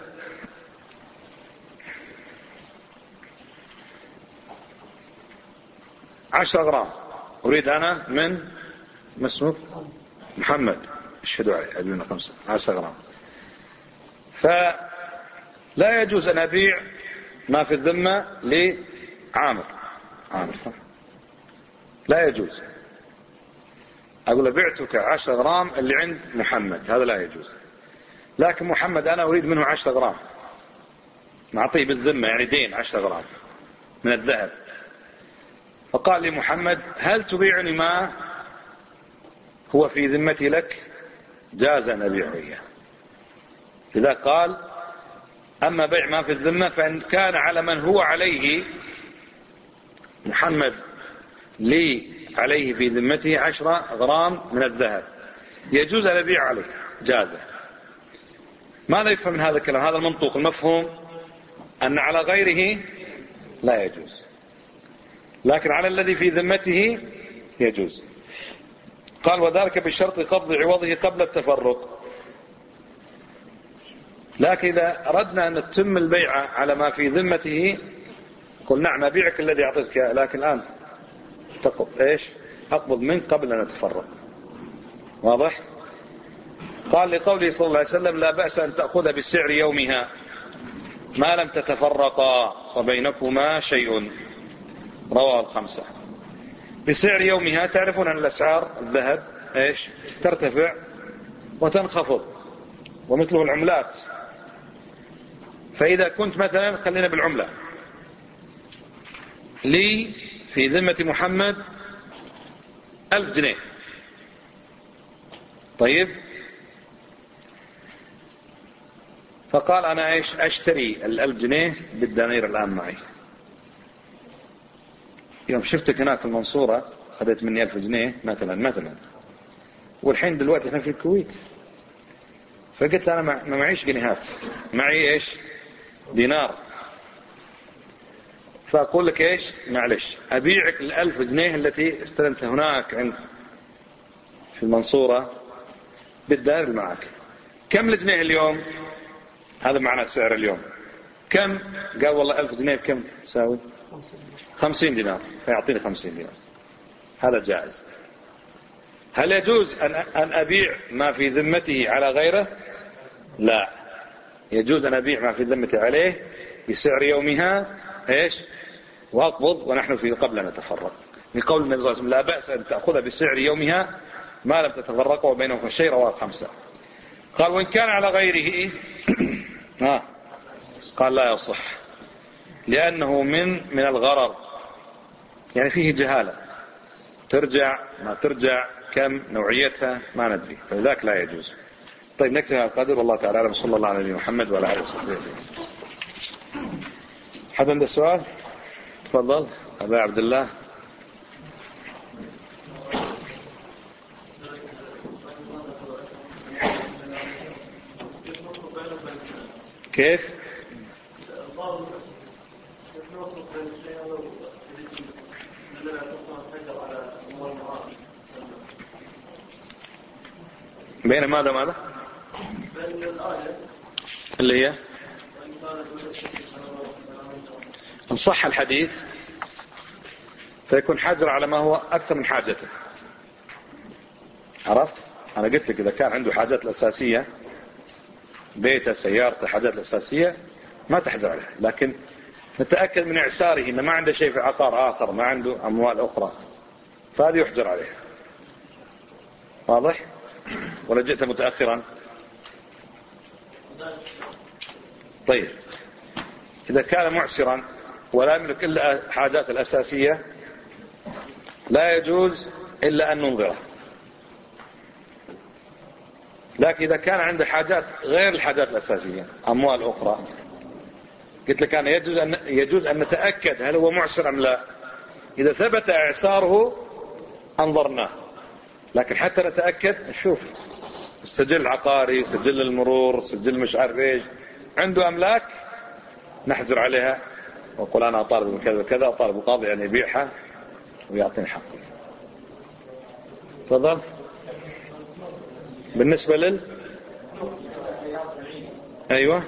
عشرة غرام، أريد أنا من مسموك محمد اشهدوا علي أدونا خمسة عشرة غرام، فلا يجوز أن أبيع ما في الذمة لعامر. عامر صح؟ لا يجوز. أقول بعتك عشرة غرام اللي عند محمد، هذا لا يجوز. لكن محمد أنا أريد منه عشرة غرام نعطيه بالذمة، يعني دين عشرة غرام من الذهب. فقال لي محمد هل تبيعني ما هو في ذمتي لك؟ جاز أن أبيعه إياه. إذا قال أما بيع ما في الذمة فإن كان على من هو عليه محمد لي عليه في ذمته عشرة غرام من الذهب يجوز أن أبيع عليه، جازه. ماذا يفهم من هذا الكلام؟ هذا المنطوق المفهوم أن على غيره لا يجوز، لكن على الذي في ذمته يجوز. قال وذلك بشرط قبض عوضه قبل التفرق. لكن إذا أردنا أن نتم البيعة على ما في ذمته قل نعم أبيعك الذي أعطيتك، لكن الآن تقبض إيش أقبض منك قبل أن نتفرق. واضح؟ قال لقوله صلى الله عليه وسلم لا بأس أن تأخذ بسعر يومها ما لم تتفرقا وبينكما شيء، رواه الخمسة. بسعر يومها تعرفون أن الأسعار الذهب إيش ترتفع وتنخفض ومثله العملات. فإذا كنت مثلا خلينا بالعملة لي في ذمة محمد ألف جنيه، طيب فقال أنا إيش أشتري الألف جنيه بالدنانير الآن معي. يوم شفتك هناك في المنصورة خذيت مني ألف جنيه مثلا مثلا والحين دلوقتي احنا في الكويت، فقلت أنا ما معيش جنيهات، معي إيش دينار، فأقول لك إيش معلش أبيعك الألف جنيه التي استلمت هناك عند في المنصورة بالدنانير معك. كم الجنيه اليوم؟ هذا معنى سعر اليوم كم؟ قال والله ألف جنيه كم تساوي؟ خمسين دينار، فيعطيني خمسين دينار. هذا جائز. هل يجوز أن أن أبيع ما في ذمته على غيره؟ لا، يجوز أن أبيع ما في ذمته عليه بسعر يومها إيش وأقبض ونحن في قبل أن نتفرق، لقول النبي صلى الله عليه وسلم لا بأس أن تأخذ بسعر يومها ما لم تتفرقوا وبينكم شيء، رواه الخمسة. قال وإن كان على غيره ها قال لا يصح لأنه من من الغرر، يعني فيه جهالة، ترجع ما ترجع كم نوعيتها ما ندري، فذاك لا يجوز. طيب نكتفي على القدر، والله تعالى أعلم، صلى الله على نبينا محمد وعلى آله وصحبه. حد عنده سؤال؟ تفضل أبا عبد الله. كيف؟ بين ماذا ماذا؟ اللي هي إن صح الحديث فيكون حجر على ما هو أكثر من حاجته. عرفت؟ أنا قلت لك إذا كان عنده حاجات الأساسية بيته سيارته حاجات الأساسية ما تحجر عليه، لكن نتأكد من إعساره إنه ما عنده شيء في عقار آخر، ما عنده أموال أخرى، فهذه يحجر عليه. واضح؟ ولا جئت متأخرا؟ طيب إذا كان معسرا ولا يملك إلا حاجات الأساسية لا يجوز إلا أن ننظره. لكن إذا كان عنده حاجات غير الحاجات الأساسية أموال أخرى، قلت لك أنا يجوز أن, يجوز أن نتأكد هل هو معسر أم لا. إذا ثبت إعساره أنظرناه، لكن حتى نتأكد نشوف السجل العقاري، سجل المرور، سجل مش عارف إيش عنده أملاك، نحجر عليها وقول أنا أطالب بكذا وكذا، أطالب القاضي أن يبيعها ويعطيني حقه. تفضل. بالنسبة لل أيوة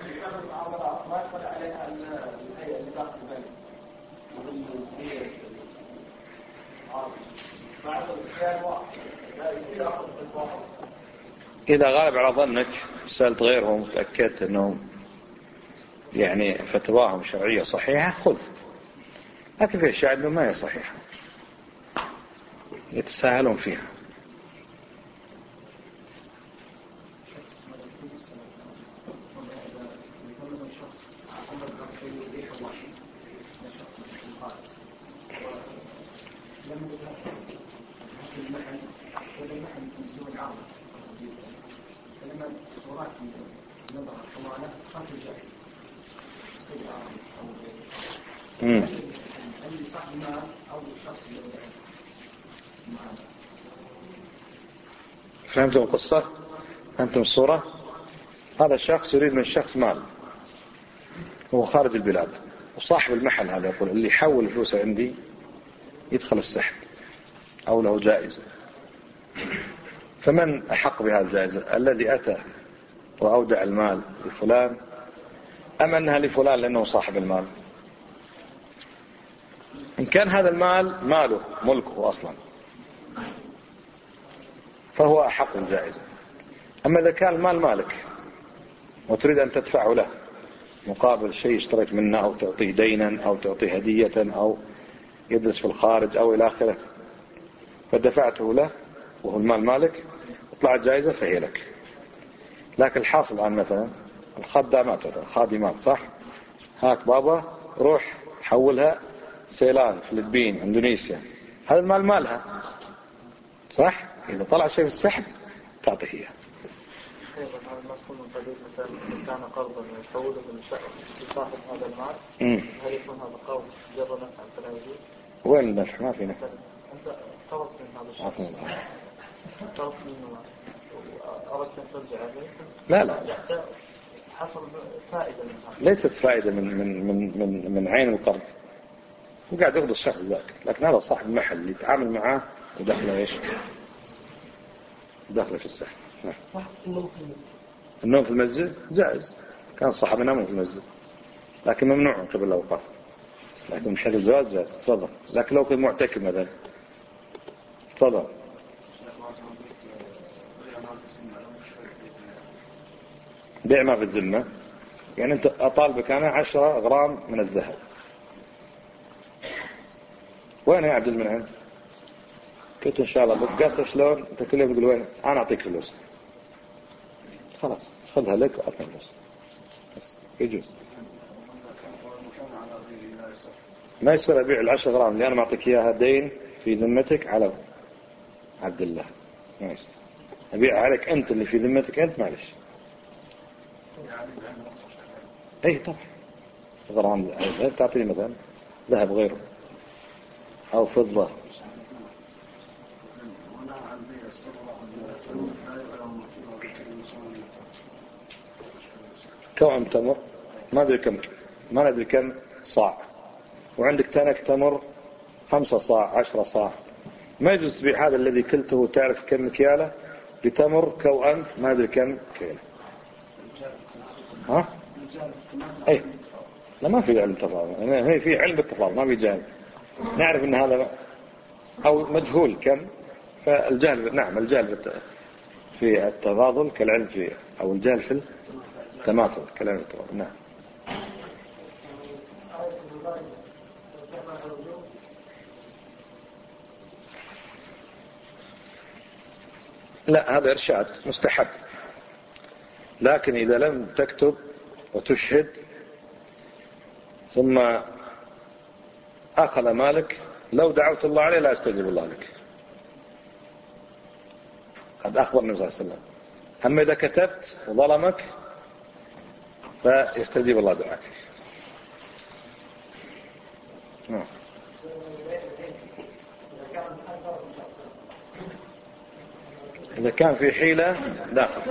إذا غالب على ظنك سألت غيرهم تأكدت أنهم يعني فتواهم شرعية صحيحة خذ، لكن في أشياء أنه ما هي صحيحة يتساهلون فيها. امم فهمتم القصة؟ فهمتم الصورة؟ هذا الشخص يريد من الشخص مال، هو خارج البلاد، وصاحب المحل هذا يقول اللي يحول فلوسه عندي يدخل السحب أو له جائزة. فمن أحق بهذه الجائزة؟ الذي أتى وأودع المال لفلان أم أنها لفلان لأنه صاحب المال؟ إن كان هذا المال ماله ملكه أصلا فهو أحق الجائزة. أما إذا كان المال مالك وتريد أن تدفعه له مقابل شيء اشتريت منه أو تعطيه دينا أو تعطيه هدية أو يدرس في الخارج أو إلى آخره فدفعته له وهو المال مالك طلعت جائزة فهي لك. لكن الحاصل الآن مثلا الخدامات الخادمات صح هاك بابا روح حولها سيلان فلبين اندونيسيا هذا المال مالها صح. إذا طلع شيء في السحب تعطيه إياه. أيضا هذا المفهوم من قبيل مثلا كان قرضا يحوله لصاحب هذا المال هل يكون هذا قرض جر نفعا فلا يجوز؟ وين النفع؟ ما في نفع. أنت قرضت من هذا الشخص قرضت منه أردت أن ترجع عليه لا لا حصل فائدة من هذا. ليست فائدة من من من من, من عين القرض وقاعد ياخذ الشخص ذاك. لكن هذا صاحب المحل اللي يتعامل معاه ودخله ايش؟ دخله في السحب. النوم في المسجد جائز كان صاحب ينام في المسجد لكن ممنوع من قبل الأوقاف. لكن من حيث الجواز جائز. تفضل. لكن لو كنت معتكف مثلا تفضل. بيع ما في الذمة يعني أنت أطالبك أنا عشرة غرام من الذهب وين يا عبد المنعم؟ قلت إن شاء الله بقيت شلون؟ أنت كل يوم تقول وين؟ أنا أعطيك فلوس خلاص خذها لك وأعطني فلوس بس يجوز. ما يصير أبيع العشرة غرام اللي أنا ما أعطيك إياها دين في ذمتك على عبد الله ما يصير. أبيع عليك أنت اللي في ذمتك أنت معلش. أي طبعا غرام تعطيني مثلا ذهب غيره أو فضة. كم تمر ما أدري كم ما ندري كم صاع وعندك تنك تمر خمسة صاع عشرة صاع ما يجوز تبيع هذا الذي كلته تعرف كم مكياله بتمر كوأن ما أدري كم كيلو. ها؟ أي لا ما في علم تفاضل هي في علم بالتفاضل ما في جهل. نعرف أن هذا أو مجهول كم فالجهل نعم الجهل في التفاضل كالعلم في أو الجهل في التماثل كالعلم في التفاضل. نعم. لا هذا إرشاد مستحب لكن إذا لم تكتب وتشهد ثم أخذ مالك لو دعوت الله عليه لا يستجيب الله لك. قد أخبر النبي صلى الله عليه وسلم. أما إذا كتبت وظلمك فيستجيب الله دعاك. نعم. إذا كان في حيلة داخل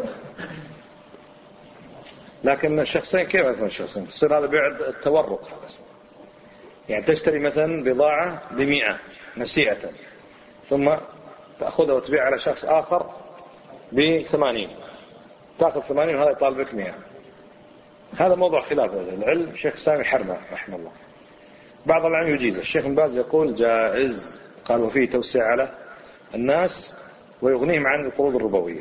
لكن الشخصين كيف يكون الشخصين؟ تصير هذا بيع التورق يعني تشتري مثلا بضاعة بمئة نسيئة ثم تأخذها وتبيع على شخص آخر بثمانين تأخذ ثمانين وهذا يطالبك مئة. هذا موضوع خلاف العلم. الشيخ سامي حرمة رحمه الله بعض العلم يجيز. الشيخ بن باز يقول جائز قال وفيه توسيع على الناس ويغنيهم عن القروض الربوية.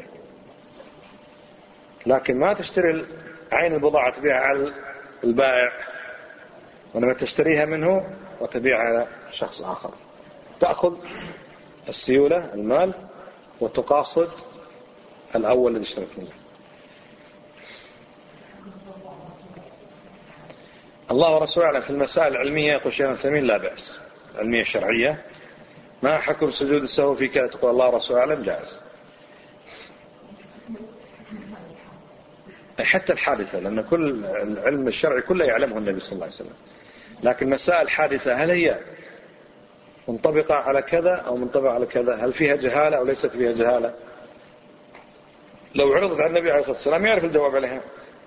لكن ما تشتري عين البضاعة تبيعها على البائع وإنما تشتريها منه وتبيعها على شخص آخر. تأخذ السيولة المال وتقاصد الأول الذي اشتريت منه. الله ورسوله أعلم. في المسائل العلمية يقول شيخ ثمين لا بأس. العلمية الشرعية ما حكم سجود السهو في كذا تقول الله ورسوله أعلم جائز. حتى الحادثة لأن كل العلم الشرعي كله يعلمه النبي صلى الله عليه وسلم. لكن مسائل حادثة هل هي منطبقة على كذا أو منطبقة على كذا؟ هل فيها جهالة أو ليست فيها جهالة؟ لو عرضت على النبي عليه الصلاة والسلام يعرف الجواب عليها.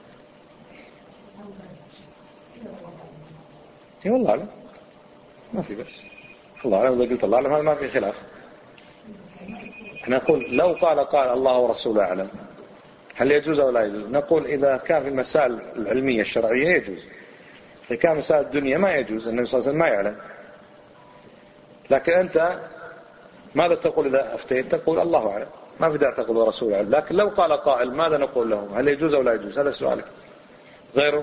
اي والله أعلم ما في بس الله أعلم. إذا قلت الله أعلم هذا ما في خلاف. نقول لو قال قال الله ورسوله أعلم هل يجوز أو لا يجوز؟ نقول إذا كان في المسائل العلمية الشرعية يجوز، إذا كان مسائل الدنيا ما يجوز، النبي صلى الله عليه وسلم ما يعلم. لكن أنت ماذا تقول إذا أفتيت؟ تقول الله أعلم، ما في داعي تقول ورسوله أعلم. لكن لو قال قائل ماذا نقول له؟ هل يجوز أو لا يجوز؟ هذا سؤالك. غيره.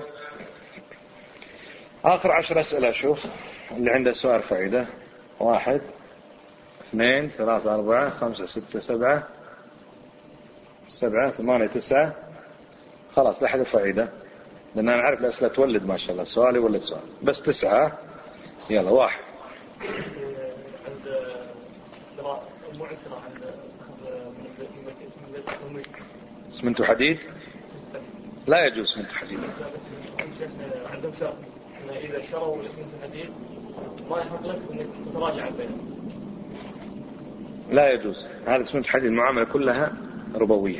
آخر عشر أسئلة. شوف اللي عنده سؤال فائدة. واحد اثنين ثلاثة أربعة خمسة ستة سبعة سبعة ثمانية تسعة. خلاص لا حد فائدة، لأن أنا عارف الأسئلة تولد ما شاء الله، سؤال يولد سؤال. بس تسعة. يلا واحد. عند شراء معسرة عند اسمنت حديد لا يجوز اسمنت حديد. عندهم شرط إن إذا شروا اسمنت حديد ما يحق لك إنك تتراجع البيع. لا يجوز. هذا اسمنت حديد المعاملة كلها ربوية.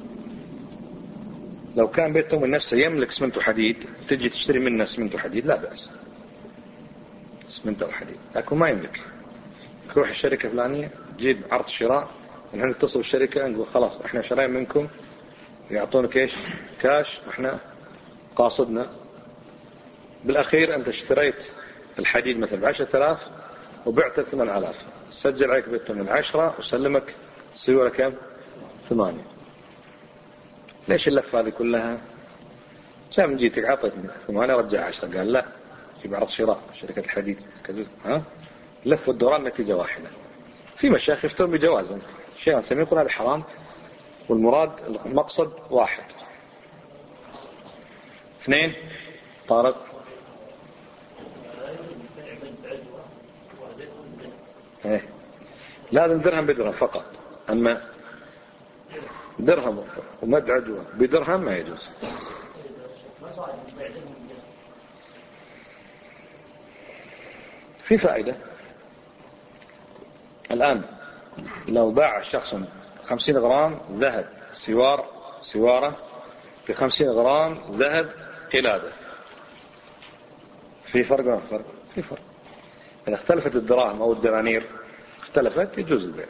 لو كان بيت تمويل نفسه يملك اسمنت حديد تجي تشتري منه اسمنت حديد لا بأس، اسمنت حديد. لكن ما يملك. تروح الشركة فلانية تجيب عرض شراء، نحن نتصل بالشركة نقول خلاص احنا شرايين منكم، يعطونك ايش؟ كاش، احنا قاصدنا. بالاخير انت اشتريت الحديد مثل بعشرة آلاف وبعته ثمان آلاف، سجل عليك بالثمن عشرة وسلمك سيولة كم؟ ثمانية. ليش اللفة هذه كلها؟ جاء من جيتك عطتني ثمانية رجع عشرة، قال لا جيب عرض شراء شركة الحديد كذا. ها لف الدوران نتيجة واحدة. في مشايخ يفتون بجوازا، شيء نسميه يقول هذا حرام والمراد المقصد واحد. اثنين طارق. ايه لازم درهم بدرهم فقط، اما درهم ومد عدوى بدرهم ما يجوز. في فائدة الآن. لو باع شخص خمسين غرام ذهب سوار سوارة بخمسين غرام ذهب قلادة، في فرق ولا فرق؟ في فرق. إذا اختلفت الدراهم أو الدنانير اختلفت يجوز البيع.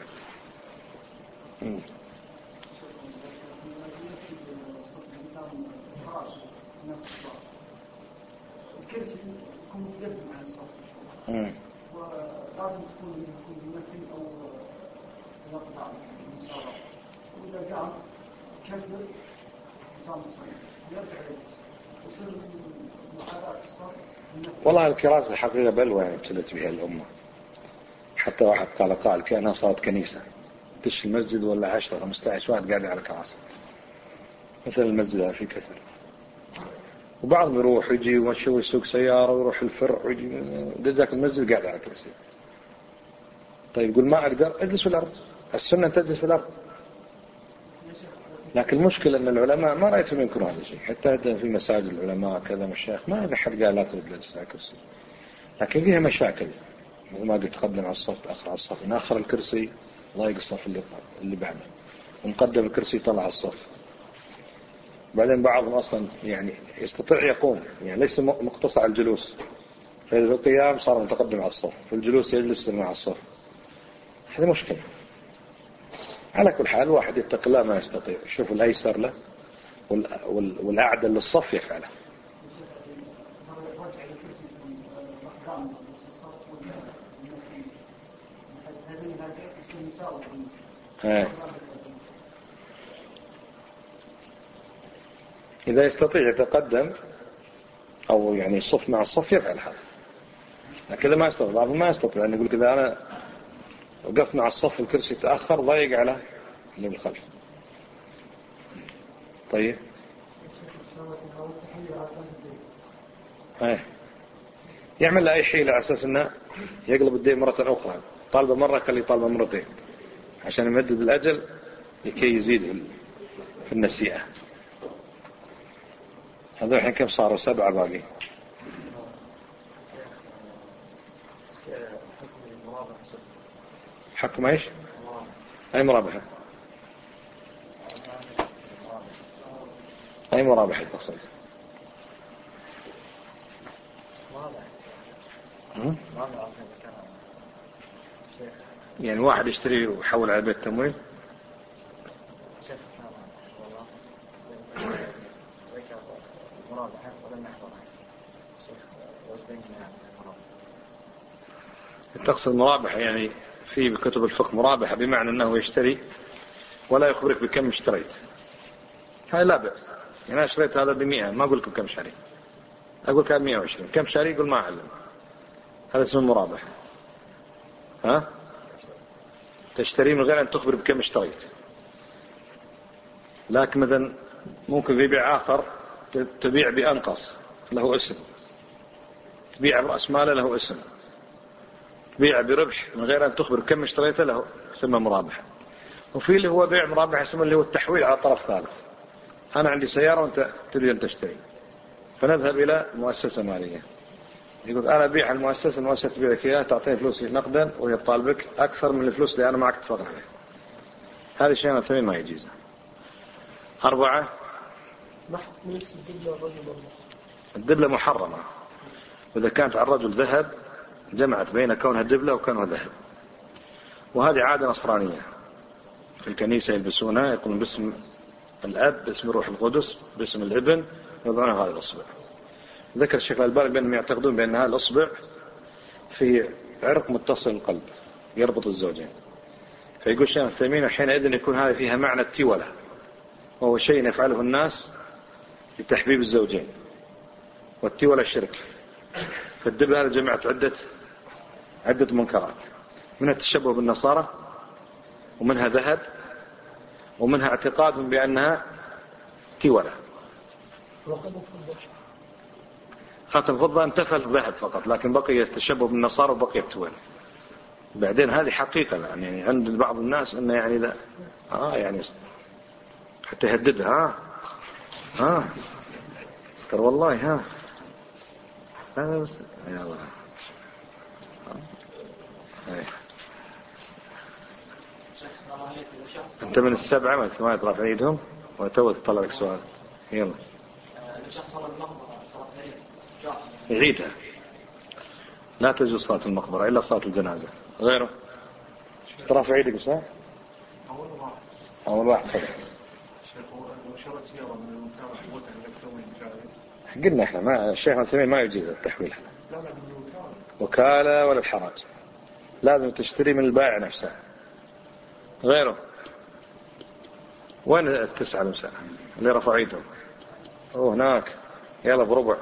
امم ولازم تكون ممثل او يقطع المساواة، واذا جاء كذب نظام الصرف يرجع يصير محاذاة الصرف. والله الكراسة حقيقة بلوى يعني ابتلت بها الأمة. حتى واحد قال قال كأنها صارت كنيسة، تش المسجد ولا عشرة خمسة عشر واحد قاعد على كراسة مثل المسجد في كثر. وبعضهم يروح يجي ويمشي ويسوق سيارة ويروح الفرع ويجي ذاك المسجد قاعد على كرسي. طيب يقول ما أقدر أجلس في الأرض، السنة تجلس في الأرض. لكن المشكلة أن العلماء ما رأيتهم ينكروا هذا الشيء، حتى في مساجد العلماء كذا مشايخ ما أحد قال لا تجلس على كرسي. لكن فيها مشاكل، مثل ما قلت تقدم على الصف تأخر على الصف، نأخر الكرسي ضايق الصف اللي اللي بعده، ونقدم الكرسي طلع الصف. بعدين بعضهم أصلا يعني يستطيع يقوم، يعني ليس مقتصر على الجلوس، في القيام صار متقدم على الصف، في الجلوس يجلس مع الصف. هذه مشكلة. على كل حال واحد يتقي الله ما يستطيع، يشوف الأيسر له والأعدل للصف يفعله. إذا يستطيع يتقدم أو يعني الصف مع الصف يفعل هذا. لكن إذا ما يستطيع، بعضهم ما يستطيع أن يقول كذا أنا وقفت مع الصف الكرسي تأخر ضايق على اللي بالخلف. طيب ايه يعمل له أي حيلة على أساس أنه يقلب الدين مرة أخرى، طالبه مرة خليه طالبه مرتين عشان يمدد الأجل لكي يزيد في النسيئة. هذول الحين كم صاروا؟ سبعة باقي. حكم ايش؟ اي مرابحة؟ اي مرابحة تقصد؟ يعني واحد يشتري ويحول على بيت تمويل ذكر مرابحة ولم يحضرها شيخ وزبين تقصد مرابحة يعني في بكتب الفقه مرابحة بمعنى أنه يشتري ولا يخبرك بكم اشتريت، هاي لا بأس. يعني أنا اشتريت هذا بمئة، ما أقول لكم كم شاري، أقول كم مئة وعشرين، كم شاري يقول ما أعلم، هذا اسمه مرابحة. ها تشتري من غير أن تخبر بكم اشتريت. لكن مثلا ممكن في بيع آخر تبيع بأنقص له اسم، تبيع برأس ماله له اسم، تبيع بربح من غير أن تخبر كم اشتريته له اسمه مرابحة. وفي اللي هو بيع مرابحة اسمه اللي هو التحويل على طرف ثالث، أنا عندي سيارة وأنت تريد أن تشتري، فنذهب إلى مؤسسة مالية، يقول أنا أبيع المؤسسة، المؤسسة تبيع لك إياه، تعطيني فلوسي نقدا وهي تطالبك أكثر من الفلوس اللي أنا معك اتفقنا عليه. هذا الشيء أنا ثمين ما يجيزه. أربعة، الدبلة محرمة، وإذا كانت على الرجل ذهب جمعت بين كونها دبلة وكونها ذهب، وهذه عادة نصرانية في الكنيسة يلبسونها، يقولون باسم الأب، باسم الروح القدس، باسم الابن، يضعون هذا الأصبع. ذكر الشيخ الألباني بأنهم يعتقدون بأن هذا الأصبع في عرق متصل القلب يربط الزوجين، فيقول الشيخ الثمين حينئذ يكون هذا فيها معنى التولة، وهو شيء يفعله الناس لتحبيب الزوجين، والتولة شرك. فالدبلة هذا جمعت عدة عدة منكرات، منها التشبه بالنصارى، ومنها ذهب، ومنها اعتقادهم بأنها تولة. خاتم فضة انتفى الذهب فقط، لكن بقي التشبه بالنصارى وبقي التولة. بعدين هذه حقيقة يعني عند بعض الناس انه يعني لا اه يعني حتى يهددها ها ها ترى والله ها هذا بس يا الله. انت من السبعة ما ثمانية رافع ايدهم وتوت تطلع لك سؤال. يلا يعيدها، لا تجوز صلاة المقبرة إلا صلاة الجنازة. غيره ترافع ايدك بس. ها أول واحد خلق قلنا احنا ما الشيخ الثمين ما يجيز التحويل وكالة ولا الحراج، لازم تشتري من البائع نفسه. غيره وين التسعة المساء اللي رفع ايدهم؟ اوه هناك، يلا بربع.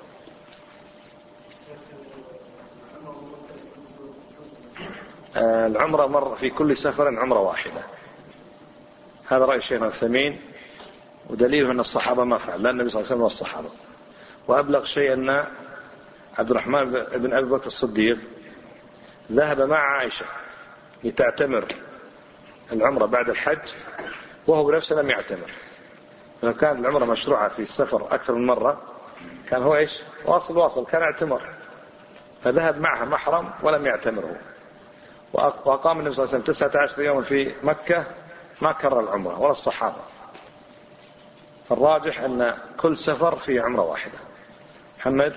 آه العمرة مر في كل سفر عمرة واحدة، هذا رأي الشيخ الثمين، ودليله أن الصحابة ما فعل، لا النبي صلى الله عليه وسلم والصحابة. وأبلغ شيء أن عبد الرحمن بن أبي بكر الصديق ذهب مع عائشة لتعتمر العمرة بعد الحج، وهو بنفسه لم يعتمر، فكان العمرة مشروعة في السفر أكثر من مرة، كان هو إيش واصل واصل كان اعتمر، فذهب معها محرم ولم يعتمره، وأقام النبي صلى الله عليه وسلم تسعة عشر يوما في مكة ما كرر العمرة ولا الصحابة. فالراجح أن كل سفر فيه عمرة واحدة. محمد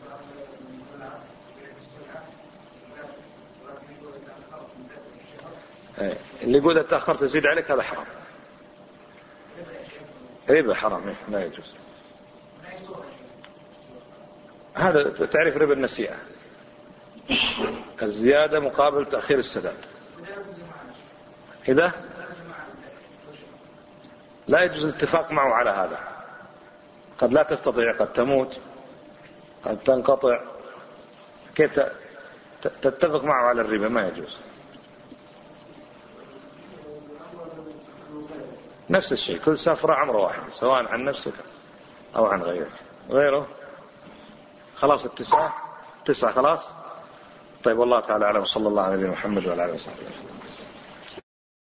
اللي يقول تأخرت تزيد عليك هذا حرام، ربا حرام لا يجوز. هذا تعريف ربا النسيئة، الزيادة مقابل تأخير السداد. إذا لا يجوز الاتفاق معه على هذا، قد لا تستطيع، قد تموت، قد تنقطع، كيف تتفق معه على الربا؟ ما يجوز. نفس الشيء، كل سفرة عمرة واحدة سواء عن نفسك أو عن غيرك. غيره خلاص التسعة تسعة خلاص. طيب والله تعالى أعلم، صلى الله على نبينا محمد وعلى آله وصحبه.